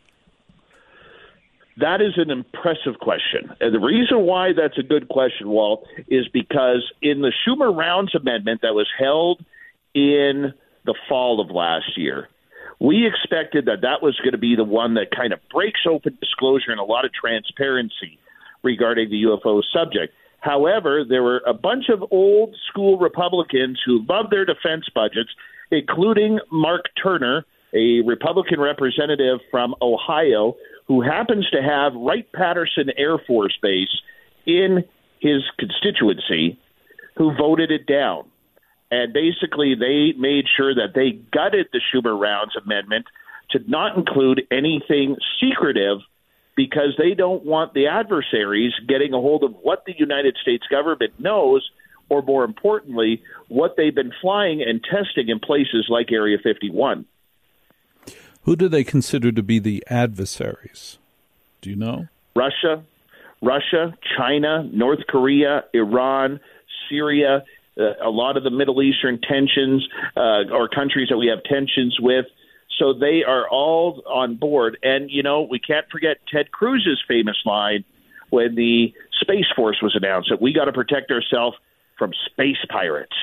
That is an impressive question. And the reason why that's a good question, Walt, is because in the Schumer-Rounds amendment that was held in the fall of last year, we expected that that was going to be the one that kind of breaks open disclosure and a lot of transparency regarding the U F O subject. However, there were a bunch of old school Republicans who loved their defense budgets, including Mark Turner, a Republican representative from Ohio, who happens to have Wright-Patterson Air Force Base in his constituency, who voted it down. And basically, they made sure that they gutted the Schumer-Rounds amendment to not include anything secretive, because they don't want the adversaries getting a hold of what the United States government knows, or more importantly, what they've been flying and testing in places like Area fifty-one. Who do they consider to be the adversaries? Do you know? Russia, Russia, China, North Korea, Iran, Syria, uh, a lot of the Middle Eastern tensions uh, or countries that we have tensions with. So they are all on board. And, you know, we can't forget Ted Cruz's famous line when the Space Force was announced, that we got to protect ourselves from space pirates.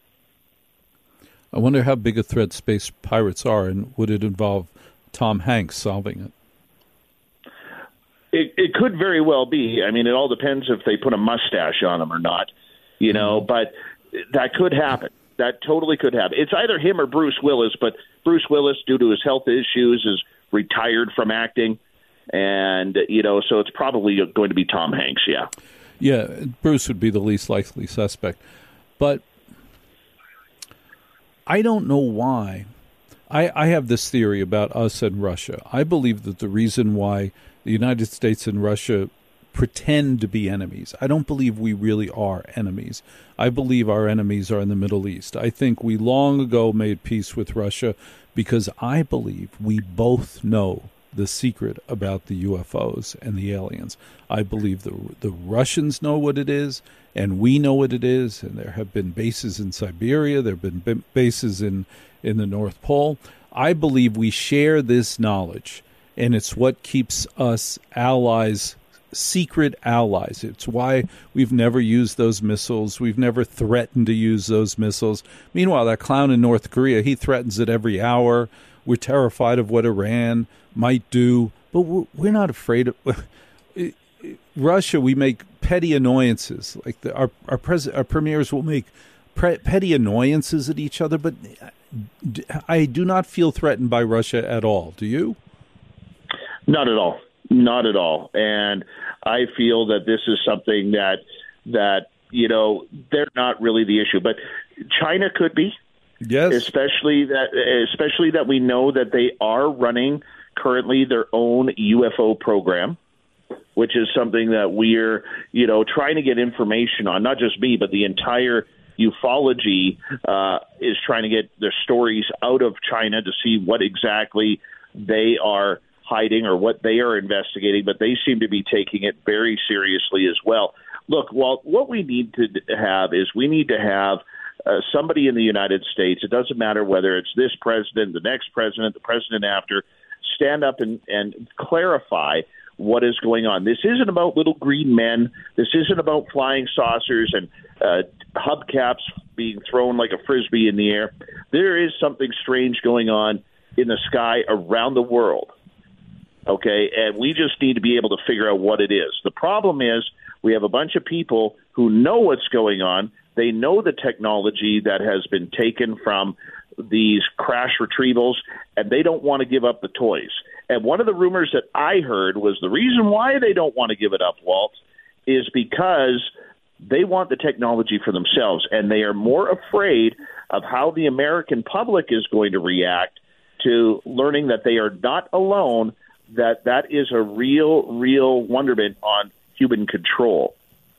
I wonder how big a threat space pirates are, and would it involve Tom Hanks solving it? It, it could very well be. I mean, it all depends if they put a mustache on him or not, you know, but that could happen. That totally could happen. It's either him or Bruce Willis, but Bruce Willis, due to his health issues, is retired from acting. And, you know, so it's probably going to be Tom Hanks, yeah. Yeah, Bruce would be the least likely suspect. But I don't know why. I, I have this theory about us and Russia. I believe that the reason why the United States and Russia pretend to be enemies, I don't believe we really are enemies. I believe our enemies are in the Middle East. I think we long ago made peace with Russia because I believe we both know the secret about the U F Os and the aliens. I believe the the Russians know what it is, and we know what it is, and there have been bases in Siberia, there have been bases in, in the North Pole. I believe we share this knowledge, and it's what keeps us allies, secret allies. It's why we've never used those missiles. We've never threatened to use those missiles. Meanwhile, that clown in North Korea, he threatens it every hour. We're terrified of what Iran might do, but we're, we're not afraid of Russia. We make petty annoyances. Like the, our our, pres, our premiers will make pre, petty annoyances at each other, but I do not feel threatened by Russia at all. Do you? Not at all. Not at all. And I feel that this is something that that you know they're not really the issue, but China could be. Yes. Especially that, especially that we know that they are running currently their own U F O program, which is something that we're, you know, trying to get information on. Not just me, but the entire ufology uh, is trying to get their stories out of China to see what exactly they are hiding or what they are investigating. But they seem to be taking it very seriously as well. Look, Walt, what we need to have is we need to have Uh, somebody in the United States, it doesn't matter whether it's this president, the next president, the president after, stand up and, and clarify what is going on. This isn't about little green men. This isn't about flying saucers and uh, hubcaps being thrown like a Frisbee in the air. There is something strange going on in the sky around the world, okay? And we just need to be able to figure out what it is. The problem is we have a bunch of people who know what's going on. They know the technology that has been taken from these crash retrievals, and they don't want to give up the toys. And one of the rumors that I heard was the reason why they don't want to give it up, Walt, is because they want the technology for themselves, and they are more afraid of how the American public is going to react to learning that they are not alone, that that is a real, real wonderment on human control.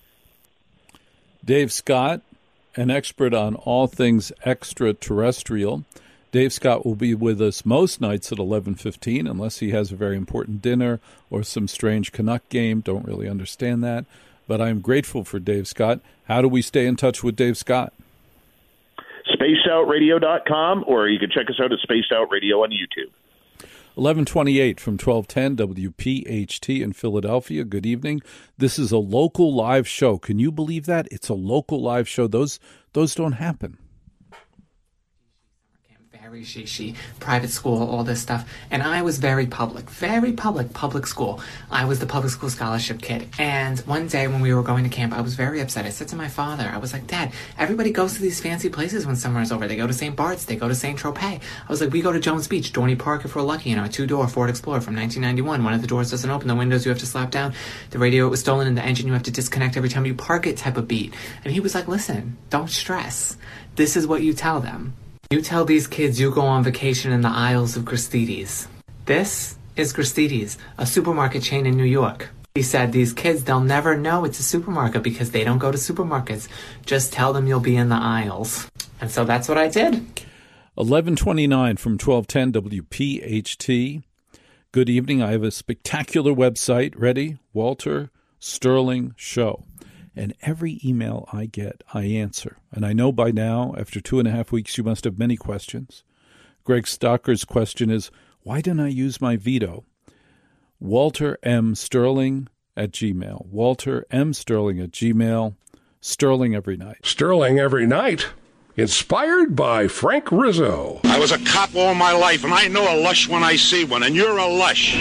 Dave Scott, an expert on all things extraterrestrial. Dave Scott will be with us most nights at eleven fifteen, unless he has a very important dinner or some strange Canuck game. Don't really understand that. But I'm grateful for Dave Scott. How do we stay in touch with Dave Scott? space out radio dot com, or you can check us out at Spaced Out Radio on YouTube. eleven twenty-eight from twelve ten W P H T in Philadelphia. Good evening. This is a local live show. Can you believe that? It's a local live show. Those those don't happen. very shishi, private school, all this stuff. And I was very public, very public, public school. I was the public school scholarship kid. And one day when we were going to camp, I was very upset. I said to my father, I was like, Dad, everybody goes to these fancy places when summer is over. They go to Saint Bart's, they go to Saint Tropez. I was like, we go to Jones Beach, Dorney Park if we're lucky, you know, a two-door Ford Explorer from nineteen ninety-one. One of the doors doesn't open, the windows you have to slap down. The radio was stolen and the engine you have to disconnect every time you park it type of beat. And he was like, listen, don't stress. This is what you tell them. You tell these kids you go on vacation in the aisles of Gristedes. This is Gristedes, a supermarket chain in New York. He said, these kids, they'll never know it's a supermarket because they don't go to supermarkets. Just tell them you'll be in the aisles. And so that's what I did. eleven twenty-nine from twelve ten W P H T. Good evening. I have a spectacular website ready, Walter Sterling Show. And every email I get, I answer. And I know by now, after two and a half weeks, you must have many questions. Greg Stocker's question is, why didn't I use my veto? Walter M. Sterling at Gmail. Walter M. Sterling at Gmail. Sterling every night. Sterling every night. Inspired by Frank Rizzo. I was a cop all my life, and I know a lush when I see one, and you're a lush.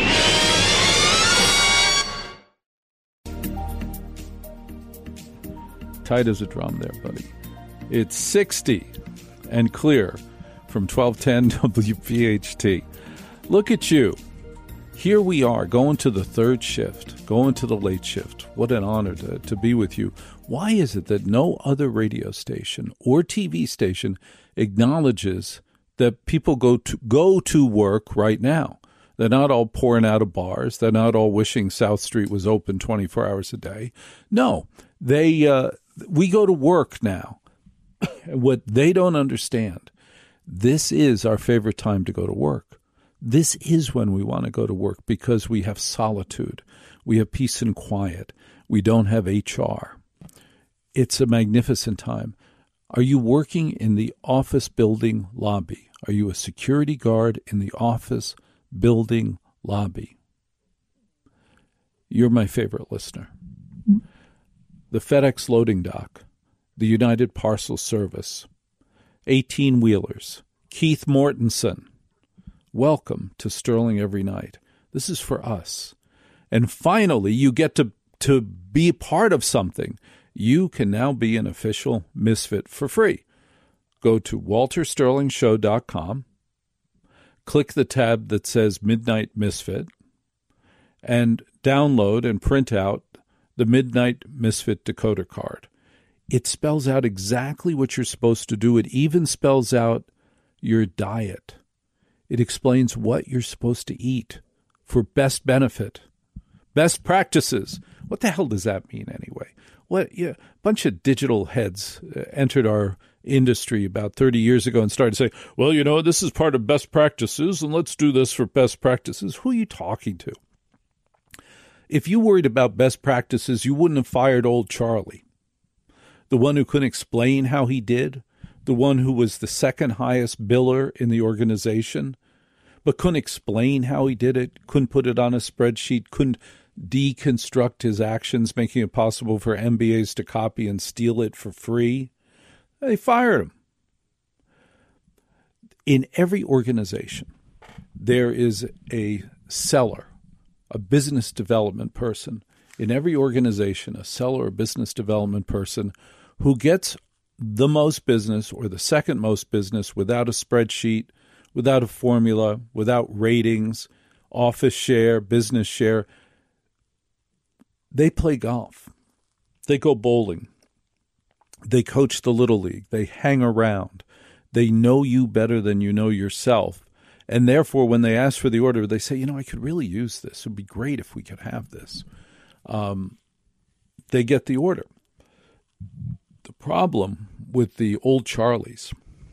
Tight as a drum there, buddy. It's sixty and clear from twelve ten W P H T. Look at you. Here we are going to the third shift, going to the late shift. What an honor to, to be with you. Why is it that no other radio station or T V station acknowledges that people go to go to work right now? They're not all pouring out of bars. They're not all wishing South Street was open twenty-four hours a day. No, they uh, we go to work now. What they don't understand, this is our favorite time to go to work. This is when we want to go to work because we have solitude. We have peace and quiet. We don't have H R. It's a magnificent time. Are you working in the office building lobby? Are you a security guard in the office building lobby? You're my favorite listener. The FedEx loading dock, the United Parcel Service, eighteen-wheelers, Keith Mortensen. Welcome to Sterling Every Night. This is for us. And finally, you get to, to be part of something. You can now be an official Misfit for free. Go to walter sterling show dot com, click the tab that says Midnight Misfit, and download and print out the Midnight Misfit decoder card. It spells out exactly what you're supposed to do. It even spells out your diet. It explains what you're supposed to eat for best benefit. Best practices. What the hell does that mean anyway? What? Yeah, a bunch of digital heads uh, entered our industry about thirty years ago and started to say, well, you know, this is part of best practices, and let's do this for best practices. Who are you talking to? If you worried about best practices, you wouldn't have fired old Charlie, the one who couldn't explain how he did, the one who was the second highest biller in the organization, but couldn't explain how he did it, couldn't put it on a spreadsheet, couldn't deconstruct his actions, making it possible for M B As to copy and steal it for free. They fired him. In every organization, there is a seller, a business development person. In every organization, a seller or business development person who gets the most business or the second most business without a spreadsheet, without a formula, without ratings, office share, business share. They play golf. They go bowling. They coach the Little League. They hang around. They know you better than you know yourself. And therefore, when they ask for the order, they say, you know, I could really use this. It would be great if we could have this. Um, they get the order. The problem with the old Charlies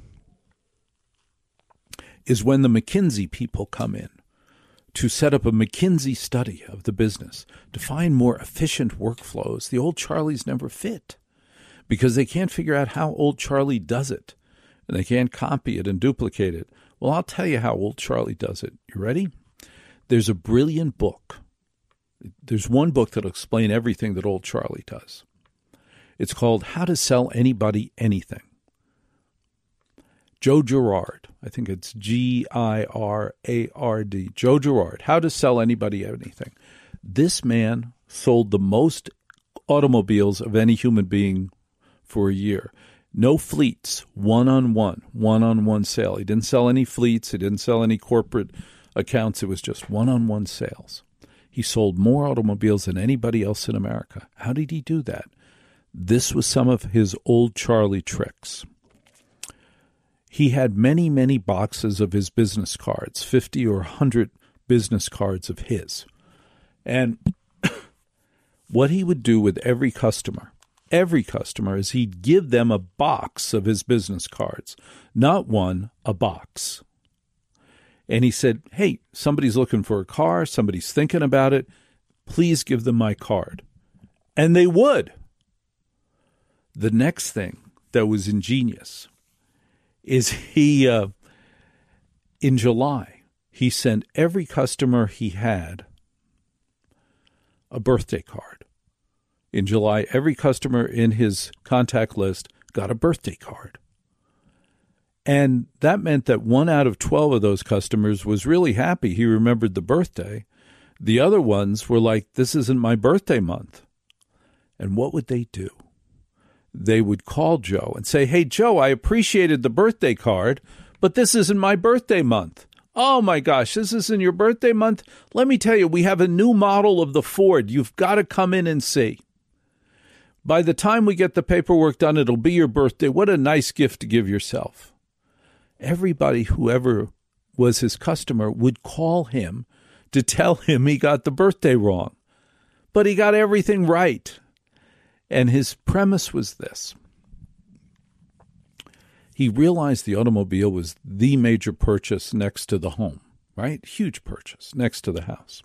is when the McKinsey people come in to set up a McKinsey study of the business, to find more efficient workflows, the old Charlies never fit because they can't figure out how old Charlie does it, and they can't copy it and duplicate it. Well, I'll tell you how old Charlie does it. You ready? There's a brilliant book. There's one book that'll explain everything that old Charlie does. It's called How to Sell Anybody Anything. Joe Girard. I think it's G I R A R D. Joe Girard. How to Sell Anybody Anything. This man sold the most automobiles of any human being for a year. No fleets, one-on-one, one-on-one sale. He didn't sell any fleets. He didn't sell any corporate accounts. It was just one-on-one sales. He sold more automobiles than anybody else in America. How did he do that? This was some of his old Charlie tricks. He had many, many boxes of his business cards, fifty or one hundred business cards of his. And what he would do with every customer, every customer, is he'd give them a box of his business cards. Not one, a box. And he said, hey, somebody's looking for a car, somebody's thinking about it, please give them my card. And they would. The next thing that was ingenious is he, uh, in July, he sent every customer he had a birthday card. In July, every customer in his contact list got a birthday card. And that meant that one out of twelve of those customers was really happy he remembered the birthday. The other ones were like, this isn't my birthday month. And what would they do? They would call Joe and say, hey, Joe, I appreciated the birthday card, but this isn't my birthday month. Oh, my gosh, this isn't your birthday month? Let me tell you, we have a new model of the Ford. You've got to come in and see. By the time we get the paperwork done, it'll be your birthday. What a nice gift to give yourself. Everybody, whoever was his customer, would call him to tell him he got the birthday wrong. But he got everything right. And his premise was this. He realized the automobile was the major purchase next to the home, right? Huge purchase next to the house.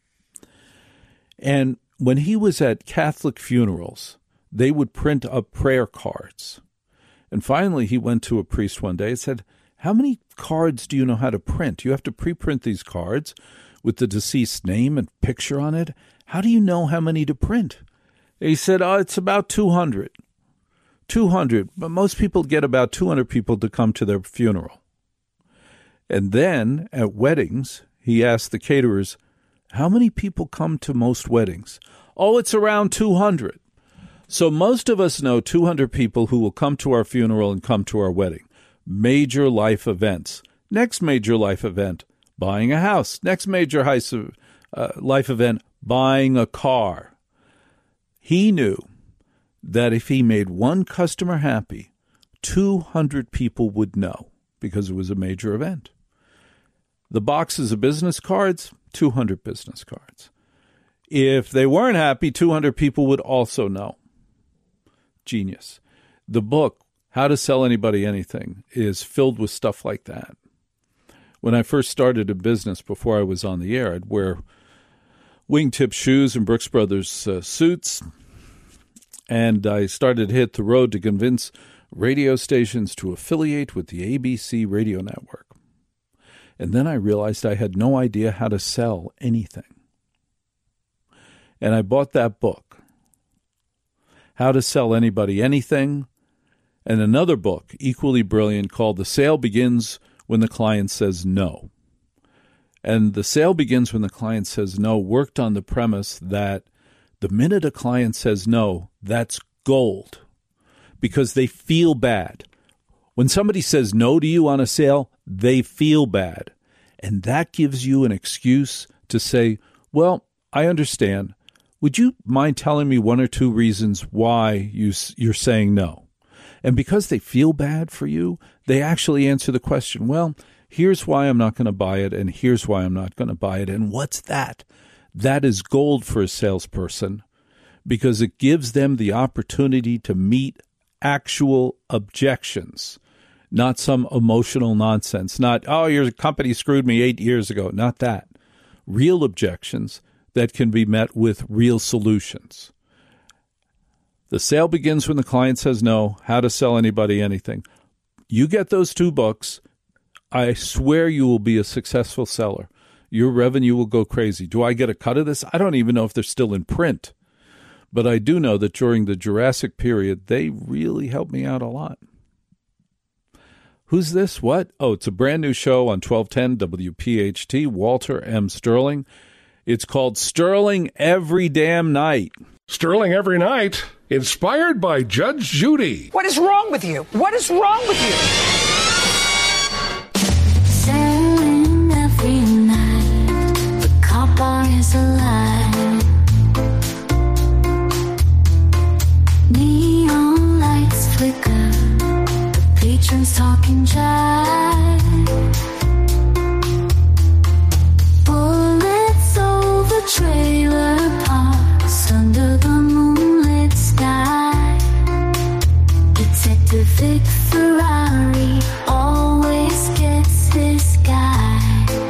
And when he was at Catholic funerals, they would print up prayer cards. And finally, he went to a priest one day and said, how many cards do you know how to print? You have to pre-print these cards with the deceased name and picture on it. How do you know how many to print? He said, oh, it's about two hundred. two hundred. But most people get about two hundred people to come to their funeral. And then at weddings, he asked the caterers, how many people come to most weddings? Oh, it's around two hundred. So most of us know two hundred people who will come to our funeral and come to our wedding. Major life events. Next major life event, buying a house. Next major uh, life event, buying a car. He knew that if he made one customer happy, two hundred people would know because it was a major event. The boxes of business cards, two hundred business cards. If they weren't happy, two hundred people would also know. Genius. The book, How to Sell Anybody Anything, is filled with stuff like that. When I first started a business before I was on the air, I'd wear wingtip shoes and Brooks Brothers uh, suits, and I started to hit the road to convince radio stations to affiliate with the A B C radio network. And then I realized I had no idea how to sell anything. And I bought that book, How to Sell Anybody Anything, and another book, equally brilliant, called The Sale Begins When the Client Says No. And The Sale Begins When the Client Says No worked on the premise that the minute a client says no, that's gold, because they feel bad. When somebody says no to you on a sale, they feel bad. And that gives you an excuse to say, well, I understand. Would you mind telling me one or two reasons why you, you're saying no? And because they feel bad for you, they actually answer the question, well, here's why I'm not going to buy it, and here's why I'm not going to buy it. And what's that? That is gold for a salesperson, because it gives them the opportunity to meet actual objections, not some emotional nonsense, not, oh, your company screwed me eight years ago, not that. Real objections that can be met with real solutions. The Sale Begins When the Client Says No, How to Sell Anybody Anything. You get those two books, I swear you will be a successful seller. Your revenue will go crazy. Do I get a cut of this? I don't even know if they're still in print. But I do know that during the Jurassic period, they really helped me out a lot. Who's this? What? Oh, it's a brand new show on twelve ten W P H T, Walter M. Sterling. It's called Sterling Every Damn Night. Sterling Every Night, inspired by Judge Judy. What is wrong with you? What is wrong with you? Sterling every night, the car bar is alive. Neon lights flicker, the patrons talking jive. Bullets over trailer parks under the moonlit sky. Detective Vic Ferrari always gets this guy.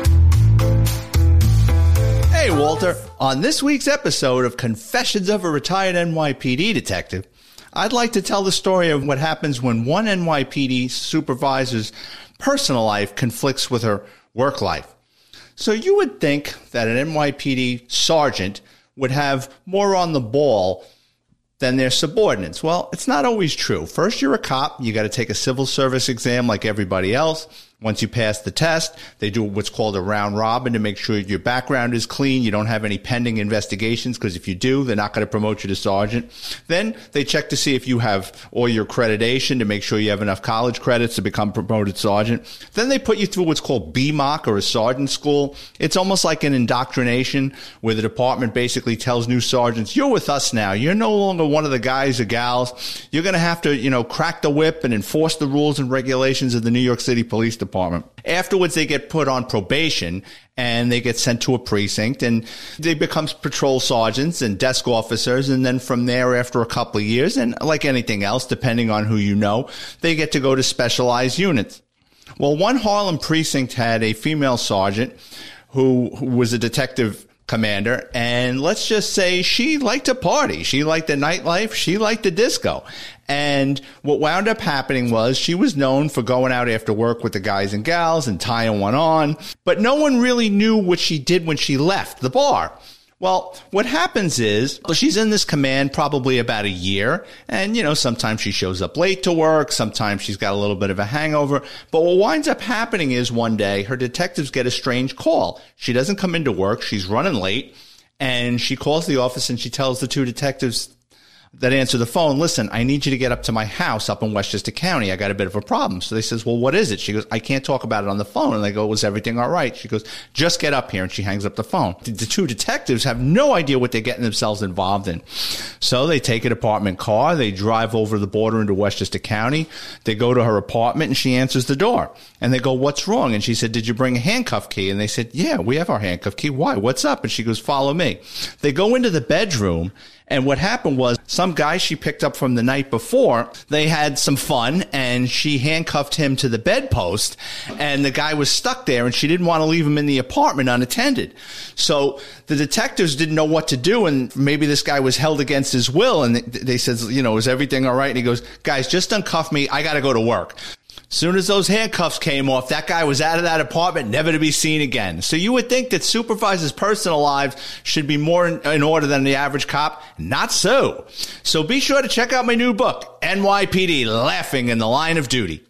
Hey, Walter. On this week's episode of Confessions of a Retired N Y P D Detective, I'd like to tell the story of what happens when one N Y P D supervisor's personal life conflicts with her work life. So you would think that an N Y P D sergeant would have more on the ball than their subordinates. Well, it's not always true. First, you're a cop. You got to take a civil service exam like everybody else. Once you pass the test, they do what's called a round robin to make sure your background is clean. You don't have any pending investigations, because if you do, they're not going to promote you to sergeant. Then they check to see if you have all your accreditation to make sure you have enough college credits to become promoted sergeant. Then they put you through what's called B M O C, or a sergeant school. It's almost like an indoctrination where the department basically tells new sergeants, you're with us now. You're no longer one of the guys or gals. You're going to have to, you know, crack the whip and enforce the rules and regulations of the New York City Police Department. Department. Afterwards, they get put on probation and they get sent to a precinct, and they become patrol sergeants and desk officers. And then from there, after a couple of years, and like anything else, depending on who you know, they get to go to specialized units. Well, one Harlem precinct had a female sergeant who, who was a detective commander, and let's just say she liked to party. She liked the nightlife. She liked the disco. And what wound up happening was she was known for going out after work with the guys and gals and tying one on, but no one really knew what she did when she left the bar. Well, what happens is she's in this command probably about a year, and, you know, sometimes she shows up late to work, sometimes she's got a little bit of a hangover, but what winds up happening is one day her detectives get a strange call. She doesn't come into work, she's running late, and she calls the office and she tells the two detectives that answer the phone, listen, I need you to get up to my house up in Westchester County. I got a bit of a problem. So they says, well, what is it? She goes, I can't talk about it on the phone. And they go, was everything all right? She goes, just get up here. And she hangs up the phone. The two detectives have no idea what they're getting themselves involved in. So they take a department car. They drive over the border into Westchester County. They go to her apartment and she answers the door. And they go, what's wrong? And she said, did you bring a handcuff key? And they said, yeah, we have our handcuff key. Why? What's up? And she goes, follow me. They go into the bedroom. And what happened was some guy she picked up from the night before, they had some fun, and she handcuffed him to the bedpost, and the guy was stuck there, and she didn't want to leave him in the apartment unattended. So the detectives didn't know what to do, and maybe this guy was held against his will, and they said, you know, is everything all right? And he goes, guys, just uncuff me. I got to go to work. Soon as those handcuffs came off, that guy was out of that apartment, never to be seen again. So you would think that supervisors' personal lives should be more in, in order than the average cop. Not so. So be sure to check out my new book, N Y P D Laughing in the Line of Duty.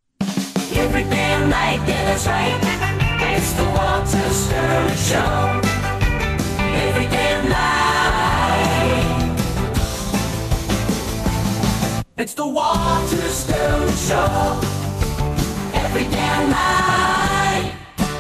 Every damn night, yeah, that's right. It's the Walter Sterling Show. Every damn night. It's the Walter Sterling Show. Every damn night.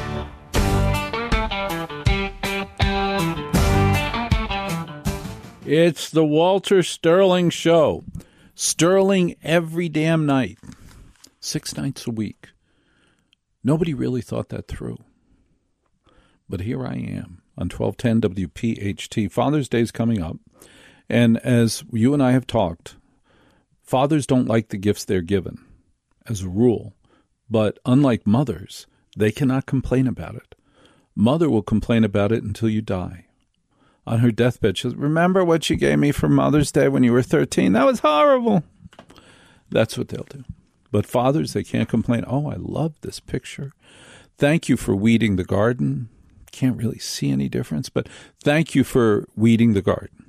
It's the Walter Sterling Show. Sterling every damn night. Six nights a week. Nobody really thought that through. But here I am on twelve ten W P H T. Father's Day is coming up. And as you and I have talked, fathers don't like the gifts they're given, as a rule. But unlike mothers, they cannot complain about it. Mother will complain about it until you die. On her deathbed, she'll remember what you gave me for Mother's Day when you were thirteen? That was horrible. That's what they'll do. But fathers, they can't complain. Oh, I love this picture. Thank you for weeding the garden. Can't really see any difference, but thank you for weeding the garden.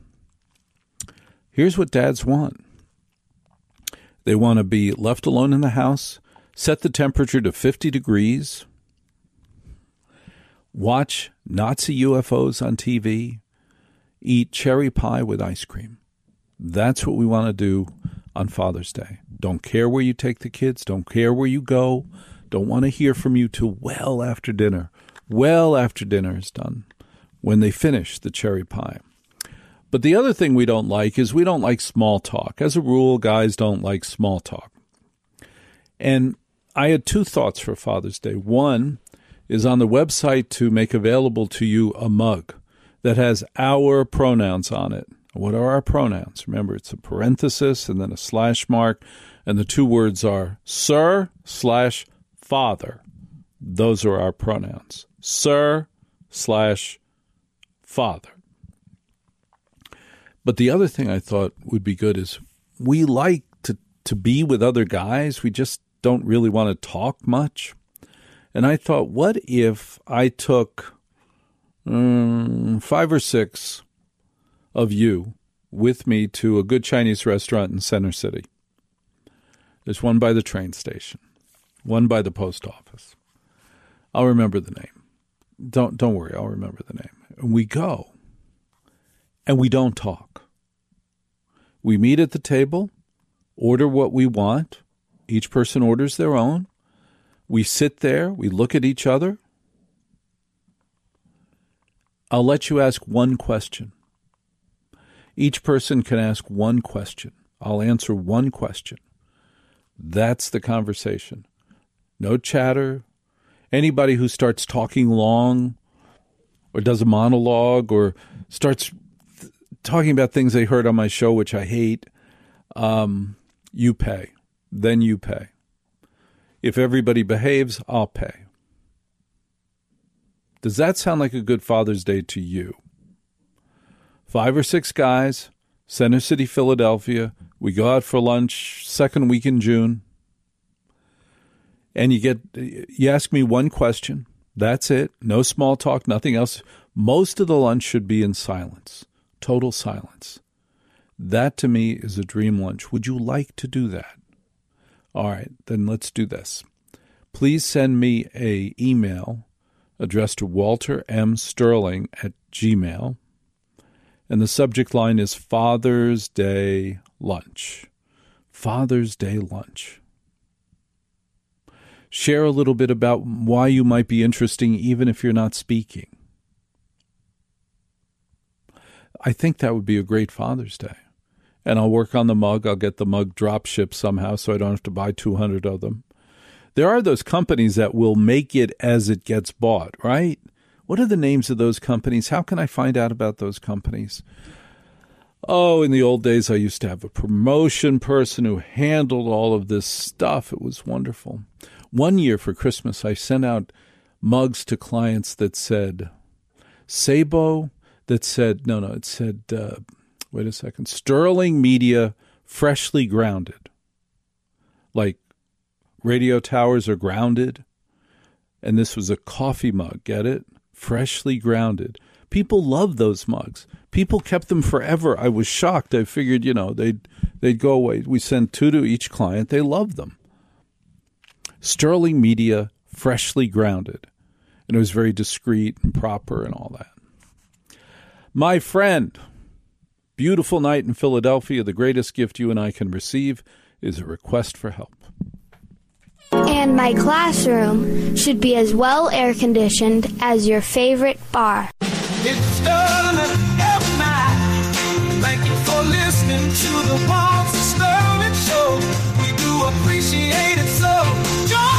Here's what dads want. They want to be left alone in the house set the temperature to fifty degrees, watch Nazi U F Os on T V, eat cherry pie with ice cream. That's what we want to do on Father's Day. Don't care where you take the kids. Don't care where you go. Don't want to hear from you till well after dinner. Well after dinner is done, when they finish the cherry pie. But the other thing we don't like is we don't like small talk. As a rule, guys don't like small talk. And I had two thoughts for Father's Day. One is on the website to make available to you a mug that has our pronouns on it. What are our pronouns? Remember, it's a parenthesis and then a slash mark, and the two words are sir slash father. Those are our pronouns. Sir slash father. But the other thing I thought would be good is we like to, to be with other guys. We just don't really want to talk much. And I thought, what if I took um, five or six of you with me to a good Chinese restaurant in Center City? There's one by the train station, one by the post office. I'll remember the name. Don't don't worry, I'll remember the name. And we go, and we don't talk. We meet at the table, order what we want. Each person orders their own. We sit there, we look at each other. I'll let you ask one question. Each person can ask one question. I'll answer one question. That's the conversation. No chatter. Anybody who starts talking long or does a monologue or starts th- talking about things they heard on my show, which I hate, um, you pay. Then you pay. If everybody behaves, I'll pay. Does that sound like a good Father's Day to you? Five or six guys, Center City, Philadelphia. We go out for lunch second week in June. And you get, you ask me one question. That's it. No small talk, nothing else. Most of the lunch should be in silence. Total silence. That to me is a dream lunch. Would you like to do that? All right, then let's do this. Please send me a email addressed to Walter M. Sterling at Gmail. And the subject line is Father's Day Lunch. Father's Day Lunch. Share a little bit about why you might be interesting even if you're not speaking. I think that would be a great Father's Day. And I'll work on the mug. I'll get the mug drop shipped somehow so I don't have to buy two hundred of them. There are those companies that will make it as it gets bought, right? What are the names of those companies? How can I find out about those companies? Oh, in the old days, I used to have a promotion person who handled all of this stuff. It was wonderful. One year for Christmas, I sent out mugs to clients that said Sabo, that said, no, no, it said, uh, wait a second, Sterling Media Freshly Grounded. Like radio towers are grounded. And this was a coffee mug, get it? Freshly grounded. People love those mugs. People kept them forever. I was shocked. I figured, you know, they'd they'd go away. We sent two to each client. They loved them. Sterling Media, Freshly Grounded. And it was very discreet and proper and all that. My friend, beautiful night in Philadelphia. The greatest gift you and I can receive is a request for help. And my classroom should be as well air-conditioned as your favorite bar. It's Sterling F nine. Thank you for listening to the Walter Sterling Show. We do appreciate it so. Join